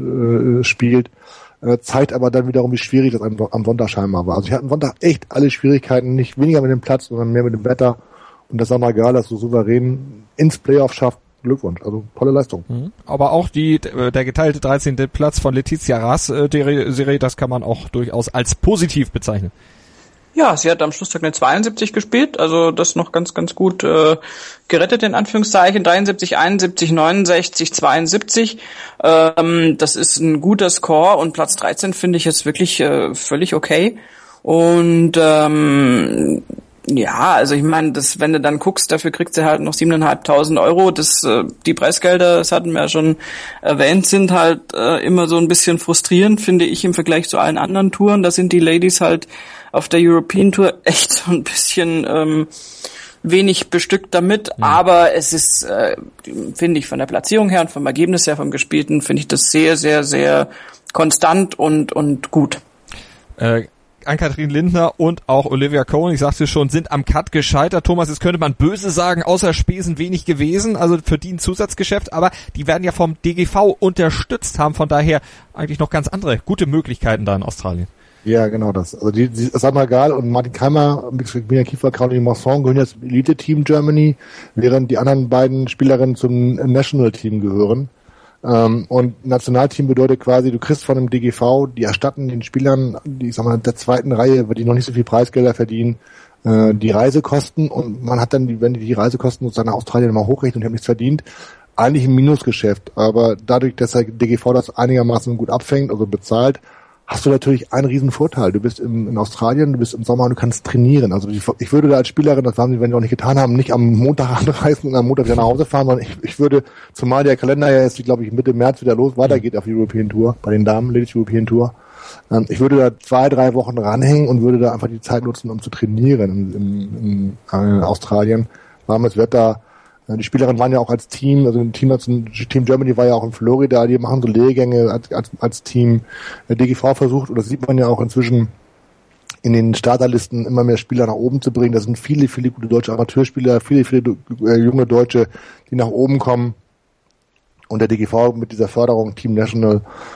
äh, spielt, äh, zeigt aber dann wiederum, wie schwierig das am, am Sonntag scheinbar war. Also ich hatte am Sonntag echt alle Schwierigkeiten, nicht weniger mit dem Platz, sondern mehr mit dem Wetter. Und das Sandra Gahl, das so souverän ins Playoff schafft, Glückwunsch, also tolle Leistung. Mhm. Aber auch die der geteilte dreizehnte Platz von Letizia Ras, äh, die Serie, das kann man auch durchaus als positiv bezeichnen. Ja, sie hat am Schlusstag eine zweiundsiebzig gespielt, also das noch ganz, ganz gut äh, gerettet, in Anführungszeichen. dreiundsiebzig, einundsiebzig, neunundsechzig, zweiundsiebzig. Ähm, das ist ein guter Score und Platz dreizehn finde ich jetzt wirklich äh, völlig okay. Und ähm, ja, also ich meine, das, wenn du dann guckst, dafür kriegst du halt noch siebeneinhalbtausend Euro. Das, äh, die Preisgelder, das hatten wir ja schon erwähnt, sind halt äh, immer so ein bisschen frustrierend, finde ich, im Vergleich zu allen anderen Touren. Da sind die Ladies halt auf der European Tour echt so ein bisschen ähm, wenig bestückt damit, mhm. aber es ist, äh, finde ich, von der Platzierung her und vom Ergebnis her, vom Gespielten, finde ich das sehr, sehr, sehr konstant und und gut. Äh, Ann-Kathrin Lindner und auch Olivia Cohen, ich sagte schon, sind am Cut gescheitert. Thomas, jetzt könnte man böse sagen, außer Spesen wenig gewesen, also für die ein Zusatzgeschäft, aber die werden ja vom D G V unterstützt, haben von daher eigentlich noch ganz andere gute Möglichkeiten da in Australien. Ja, genau das. Also die, die Sandra Gahl und Martin Keimer mit Mina Kiefer, Caroline Masson gehören jetzt zum Elite-Team Germany, während die anderen beiden Spielerinnen zum National-Team gehören. Ähm, und Nationalteam bedeutet quasi, du kriegst von dem D G V, die erstatten den Spielern, die, ich sag mal, der zweiten Reihe, die noch nicht so viel Preisgelder verdienen, äh, die Reisekosten, und man hat dann, die, wenn die die Reisekosten sozusagen nach Australien mal hochrechnen und die haben nichts verdient, eigentlich ein Minusgeschäft. Aber dadurch, dass der D G V das einigermaßen gut abfängt, also bezahlt, hast du natürlich einen riesen Vorteil. Du bist im, in Australien, du bist im Sommer und du kannst trainieren. Also ich, ich würde da als Spielerin, das haben sie, wenn die auch nicht getan haben, nicht am Montag anreisen und am Montag wieder nach Hause fahren, sondern ich, ich würde, zumal der Kalender ja jetzt, glaube ich, Mitte März wieder los, weitergeht auf die European Tour, bei den Damen, Ladies European Tour. Ähm, ich würde da zwei, drei Wochen ranhängen und würde da einfach die Zeit nutzen, um zu trainieren in, in, in, in Australien. Warmes Wetter. Die Spielerinnen waren ja auch als Team, also ein Team, Team Germany war ja auch in Florida, die machen so Lehrgänge als, als, als Team. Der D G V versucht, oder das sieht man ja auch inzwischen in den Starterlisten, immer mehr Spieler nach oben zu bringen. Das sind viele, viele gute deutsche Amateurspieler, viele, viele äh, junge Deutsche, die nach oben kommen. Und der D G V mit dieser Förderung Team National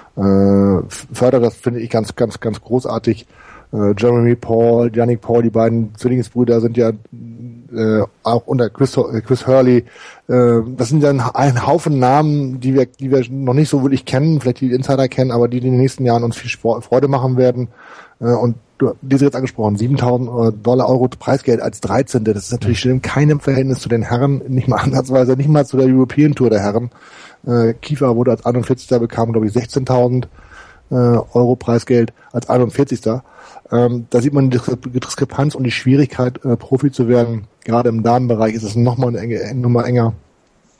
äh, fördert das, finde ich, ganz, ganz, ganz großartig. Äh, Jeremy Paul, Yannick Paul, die beiden Zwillingsbrüder sind ja äh, auch unter Chris, Chris Hurley. Äh, das sind ja ein, ein Haufen Namen, die wir, die wir noch nicht so wirklich kennen, vielleicht die Insider kennen, aber die in den nächsten Jahren uns viel Sport, Freude machen werden. Äh, und du, die sind jetzt angesprochen, siebentausend Dollar Euro Preisgeld als dreizehnte. Das ist natürlich in keinem Verhältnis zu den Herren, nicht mal ansatzweise, nicht mal zu der European Tour der Herren. Äh, Kiefer wurde als einundvierzigster bekam, glaube ich, sechzehntausend äh, Euro Preisgeld als einundvierzigster Ähm, da sieht man die Diskrepanz und die Schwierigkeit, äh, Profi zu werden. Gerade im Damenbereich ist es nochmal eine enge, nochmal enger.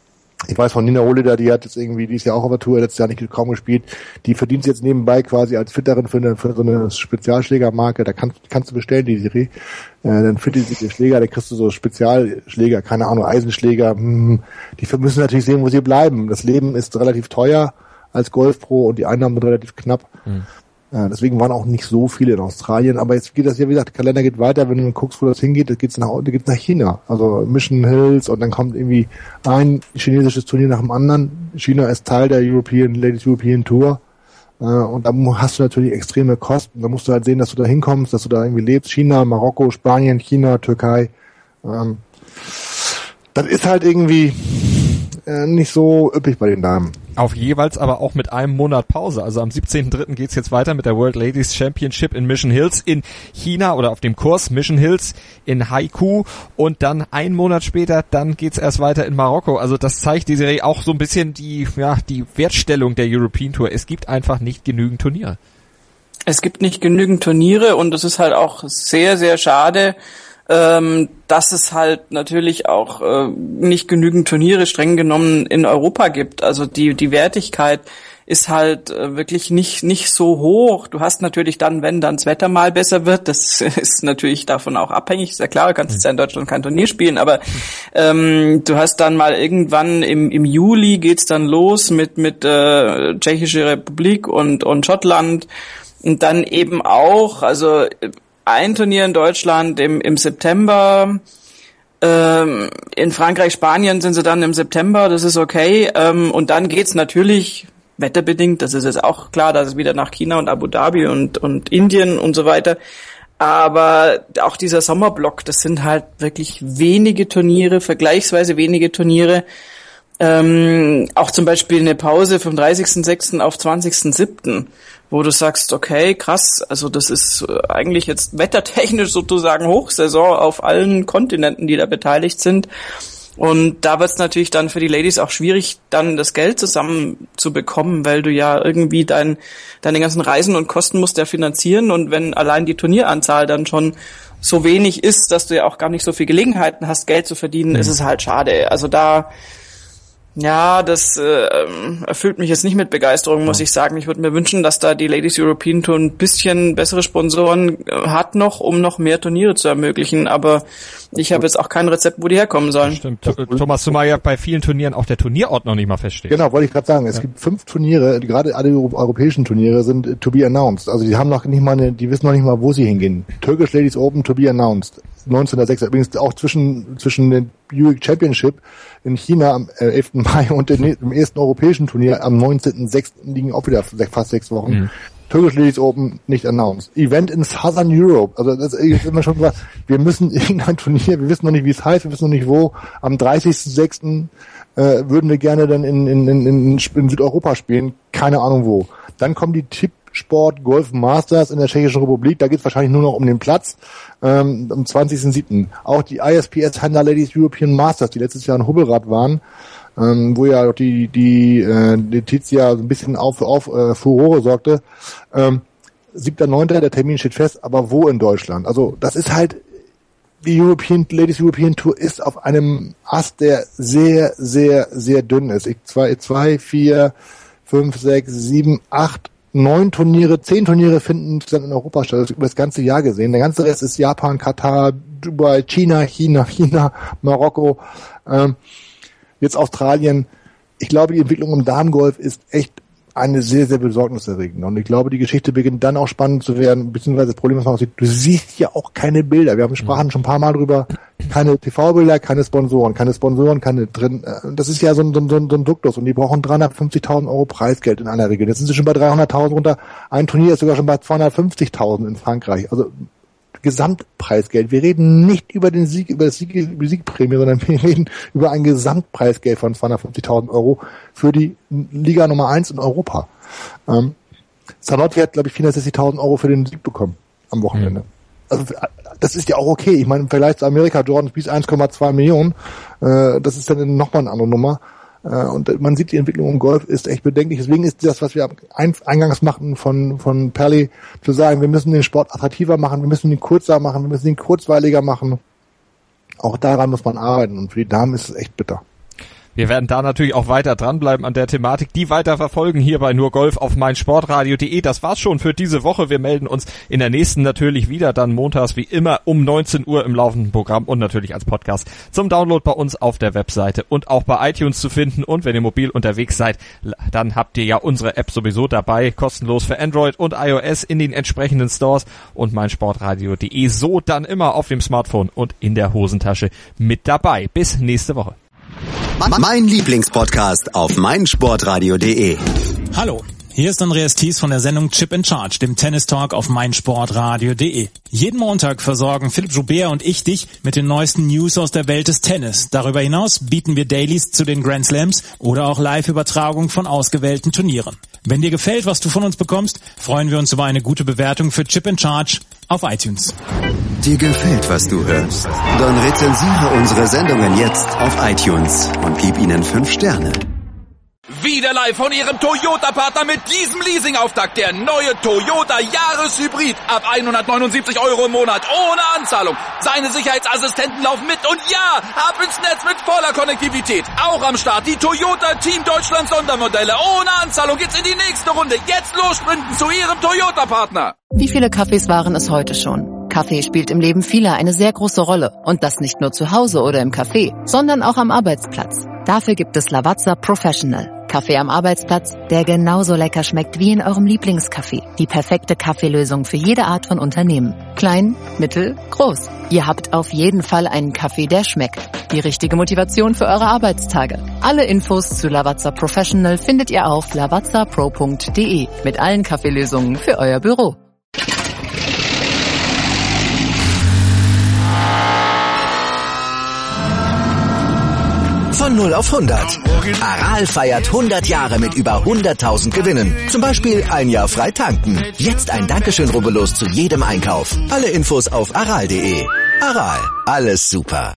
Ich weiß von Nina Holeder, die hat jetzt irgendwie, die ist ja auch auf der Tour, letztes Jahr nicht kaum gespielt, die verdient jetzt nebenbei quasi als Fitterin für, eine, für so eine Spezialschlägermarke, da kannst, kannst du bestellen, die Serie, äh, dann fittet sie den Schläger, da kriegst du so Spezialschläger, keine Ahnung, Eisenschläger, hm, die müssen natürlich sehen, wo sie bleiben. Das Leben ist relativ teuer als Golfpro und die Einnahmen sind relativ knapp. Mhm. Ja, deswegen waren auch nicht so viele in Australien, aber jetzt geht das ja, wie gesagt, der Kalender geht weiter, wenn du guckst, wo das hingeht, das geht's nach, das geht's nach China, also Mission Hills und dann kommt irgendwie ein chinesisches Turnier nach dem anderen. China ist Teil der European, Ladies European Tour, äh, und da hast du natürlich extreme Kosten, da musst du halt sehen, dass du da hinkommst, dass du da irgendwie lebst, China, Marokko, Spanien, China, Türkei, ähm, das ist halt irgendwie äh, nicht so üppig bei den Damen. Auf jeweils aber auch mit einem Monat Pause. Also am siebzehnten dritten geht's jetzt weiter mit der World Ladies Championship in Mission Hills in China oder auf dem Kurs Mission Hills in Haikou und dann einen Monat später, dann geht's erst weiter in Marokko. Also das zeigt die Serie auch so ein bisschen die, ja, die Wertstellung der European Tour. Es gibt einfach nicht genügend Turniere. Es gibt nicht genügend Turniere und das ist halt auch sehr, sehr schade, ähm, dass es halt natürlich auch äh, nicht genügend Turniere streng genommen in Europa gibt. Also die die Wertigkeit ist halt äh, wirklich nicht nicht so hoch. Du hast natürlich dann, wenn dann das Wetter mal besser wird, das ist natürlich davon auch abhängig, ist ja klar, du kannst jetzt ja in Deutschland kein Turnier spielen, aber ähm, du hast dann mal irgendwann im im Juli geht's dann los mit mit äh, Tschechische Republik und und Schottland und dann eben auch, also ein Turnier in Deutschland im, im September, ähm, in Frankreich, Spanien sind sie dann im September, das ist okay, ähm, und dann geht's natürlich wetterbedingt, das ist jetzt auch klar, dass es wieder nach China und Abu Dhabi und, und Indien und so weiter, aber auch dieser Sommerblock, das sind halt wirklich wenige Turniere, vergleichsweise wenige Turniere, ähm, auch zum Beispiel eine Pause vom dreißigsten sechsten auf zwanzigsten siebten wo du sagst, okay, krass, also das ist eigentlich jetzt wettertechnisch sozusagen Hochsaison auf allen Kontinenten, die da beteiligt sind. Und da wird es natürlich dann für die Ladies auch schwierig, dann das Geld zusammen zu bekommen, weil du ja irgendwie dein, deine ganzen Reisen und Kosten musst ja finanzieren. Und wenn allein die Turnieranzahl dann schon so wenig ist, dass du ja auch gar nicht so viel Gelegenheiten hast, Geld zu verdienen, mhm. ist es halt schade. Also da... Ja, das äh, erfüllt mich jetzt nicht mit Begeisterung, muss ja. ich sagen. Ich würde mir wünschen, dass da die Ladies European Tour ein bisschen bessere Sponsoren äh, hat noch, um noch mehr Turniere zu ermöglichen. Aber ich habe jetzt auch kein Rezept, wo die herkommen sollen. Stimmt. Thomas, zumal ja bei vielen Turnieren auch der Turnierort noch nicht mal feststeht. Genau, wollte ich gerade sagen. Es ja. gibt fünf Turniere, gerade alle europäischen Turniere sind uh, to be announced. Also die haben noch nicht mal eine, die wissen noch nicht mal, wo sie hingehen. Turkish Ladies Open to be announced. neunzehnter sechster Übrigens auch zwischen zwischen den Buick Championship in China am äh, elften Mai und dem, dem ersten europäischen Turnier am neunzehnten sechsten liegen auch wieder fast sechs Wochen. Mhm. Turkish Ladies Open nicht announced. Event in Southern Europe. Also das ist immer schon gesagt, wir müssen irgendein Turnier, wir wissen noch nicht, wie es heißt, wir wissen noch nicht wo. Am dreißigsten sechsten äh, würden wir gerne dann in, in, in, in, in Südeuropa spielen. Keine Ahnung wo. Dann kommen die Tipp Sport Golf Masters in der Tschechischen Republik, da geht es wahrscheinlich nur noch um den Platz, ähm, am zwanzigsten siebten Auch die I S P S Honda Ladies European Masters, die letztes Jahr ein Hubbelrad waren, ähm, wo ja die die äh, Letizia so ein bisschen auf auf äh, Furore sorgte. Ähm, siebter neunter der Termin steht fest, aber wo in Deutschland? Also das ist halt, die European Ladies European Tour ist auf einem Ast, der sehr, sehr, sehr dünn ist. Ich, zwei, zwei, vier, fünf, sechs, sieben, acht Neun Turniere, zehn Turniere finden dann in Europa statt, also über das ganze Jahr gesehen. Der ganze Rest ist Japan, Katar, Dubai, China, China, China, Marokko, ähm, jetzt Australien. Ich glaube, die Entwicklung im Damengolf ist echt eine sehr, sehr besorgniserregende. Und ich glaube, die Geschichte beginnt dann auch spannend zu werden, beziehungsweise das Problem, was man aussieht, du siehst ja auch keine Bilder. Wir haben sprachen schon ein paar Mal drüber, keine T V-Bilder, keine Sponsoren, keine Sponsoren, keine drin. Das ist ja so ein, so ein, so ein Duktus und die brauchen dreihundertfünfzigtausend Euro Preisgeld in einer Regel. Jetzt sind sie schon bei dreihunderttausend runter. Ein Turnier ist sogar schon bei zweihundertfünfzigtausend in Frankreich. Also Gesamtpreisgeld. Wir reden nicht über den Sieg, über das Sieg, über die Siegprämie, sondern wir reden über ein Gesamtpreisgeld von zweihundertfünfzigtausend Euro für die Liga Nummer eins in Europa. Ähm, Zanotti hat, glaube ich, vierhundertsechzigtausend Euro für den Sieg bekommen am Wochenende. Mhm. Also das ist ja auch okay. Ich meine, im Vergleich zu Amerika, Jordan Spieth eins Komma zwei Millionen, äh, das ist dann nochmal eine andere Nummer. Und man sieht, die Entwicklung im Golf ist echt bedenklich. Deswegen ist das, was wir eingangs machten von von Perley, zu sagen, wir müssen den Sport attraktiver machen, wir müssen ihn kurzer machen, wir müssen ihn kurzweiliger machen. Auch daran muss man arbeiten. Und für die Damen ist es echt bitter. Wir werden da natürlich auch weiter dranbleiben an der Thematik, die weiter verfolgen hier bei Nur Golf auf meinsportradio punkt de. Das war's schon für diese Woche. Wir melden uns in der nächsten natürlich wieder, dann montags wie immer um neunzehn Uhr im laufenden Programm und natürlich als Podcast zum Download bei uns auf der Webseite und auch bei iTunes zu finden. Und wenn ihr mobil unterwegs seid, dann habt ihr ja unsere App sowieso dabei, kostenlos für Android und iOS in den entsprechenden Stores und meinsportradio punkt de. So dann immer auf dem Smartphone und in der Hosentasche mit dabei. Bis nächste Woche. Mein Lieblingspodcast auf meinsportradio punkt de. Hallo, hier ist Andreas Thies von der Sendung Chip in Charge, dem Tennis-Talk auf meinsportradio punkt de. Jeden Montag versorgen Philipp Joubert und ich dich mit den neuesten News aus der Welt des Tennis. Darüber hinaus bieten wir Dailies zu den Grand Slams oder auch Live-Übertragung von ausgewählten Turnieren. Wenn dir gefällt, was du von uns bekommst, freuen wir uns über eine gute Bewertung für Chip in Charge auf iTunes. Dir gefällt, was du hörst? Dann rezensiere unsere Sendungen jetzt auf iTunes und gib ihnen fünf Sterne. Wieder live von Ihrem Toyota-Partner mit diesem Leasing-Auftakt. Der neue Toyota Jahreshybrid. Ab hundertneunundsiebzig Euro im Monat. Ohne Anzahlung. Seine Sicherheitsassistenten laufen mit. Und ja, ab ins Netz mit voller Konnektivität. Auch am Start die Toyota Team Deutschland Sondermodelle. Ohne Anzahlung geht's in die nächste Runde. Jetzt los sprinten zu Ihrem Toyota-Partner. Wie viele Kaffees waren es heute schon? Kaffee spielt im Leben vieler eine sehr große Rolle. Und das nicht nur zu Hause oder im Café, sondern auch am Arbeitsplatz. Dafür gibt es Lavazza Professional. Kaffee am Arbeitsplatz, der genauso lecker schmeckt wie in eurem Lieblingscafé. Die perfekte Kaffeelösung für jede Art von Unternehmen. Klein, mittel, groß. Ihr habt auf jeden Fall einen Kaffee, der schmeckt. Die richtige Motivation für eure Arbeitstage. Alle Infos zu Lavazza Professional findet ihr auf lavazza pro punkt de mit allen Kaffeelösungen für euer Büro. Von null auf hundert. Aral feiert hundert Jahre mit über hunderttausend Gewinnen. Zum Beispiel ein Jahr frei tanken. Jetzt ein Dankeschön, rubbellos zu jedem Einkauf. Alle Infos auf aral punkt de. Aral, alles super.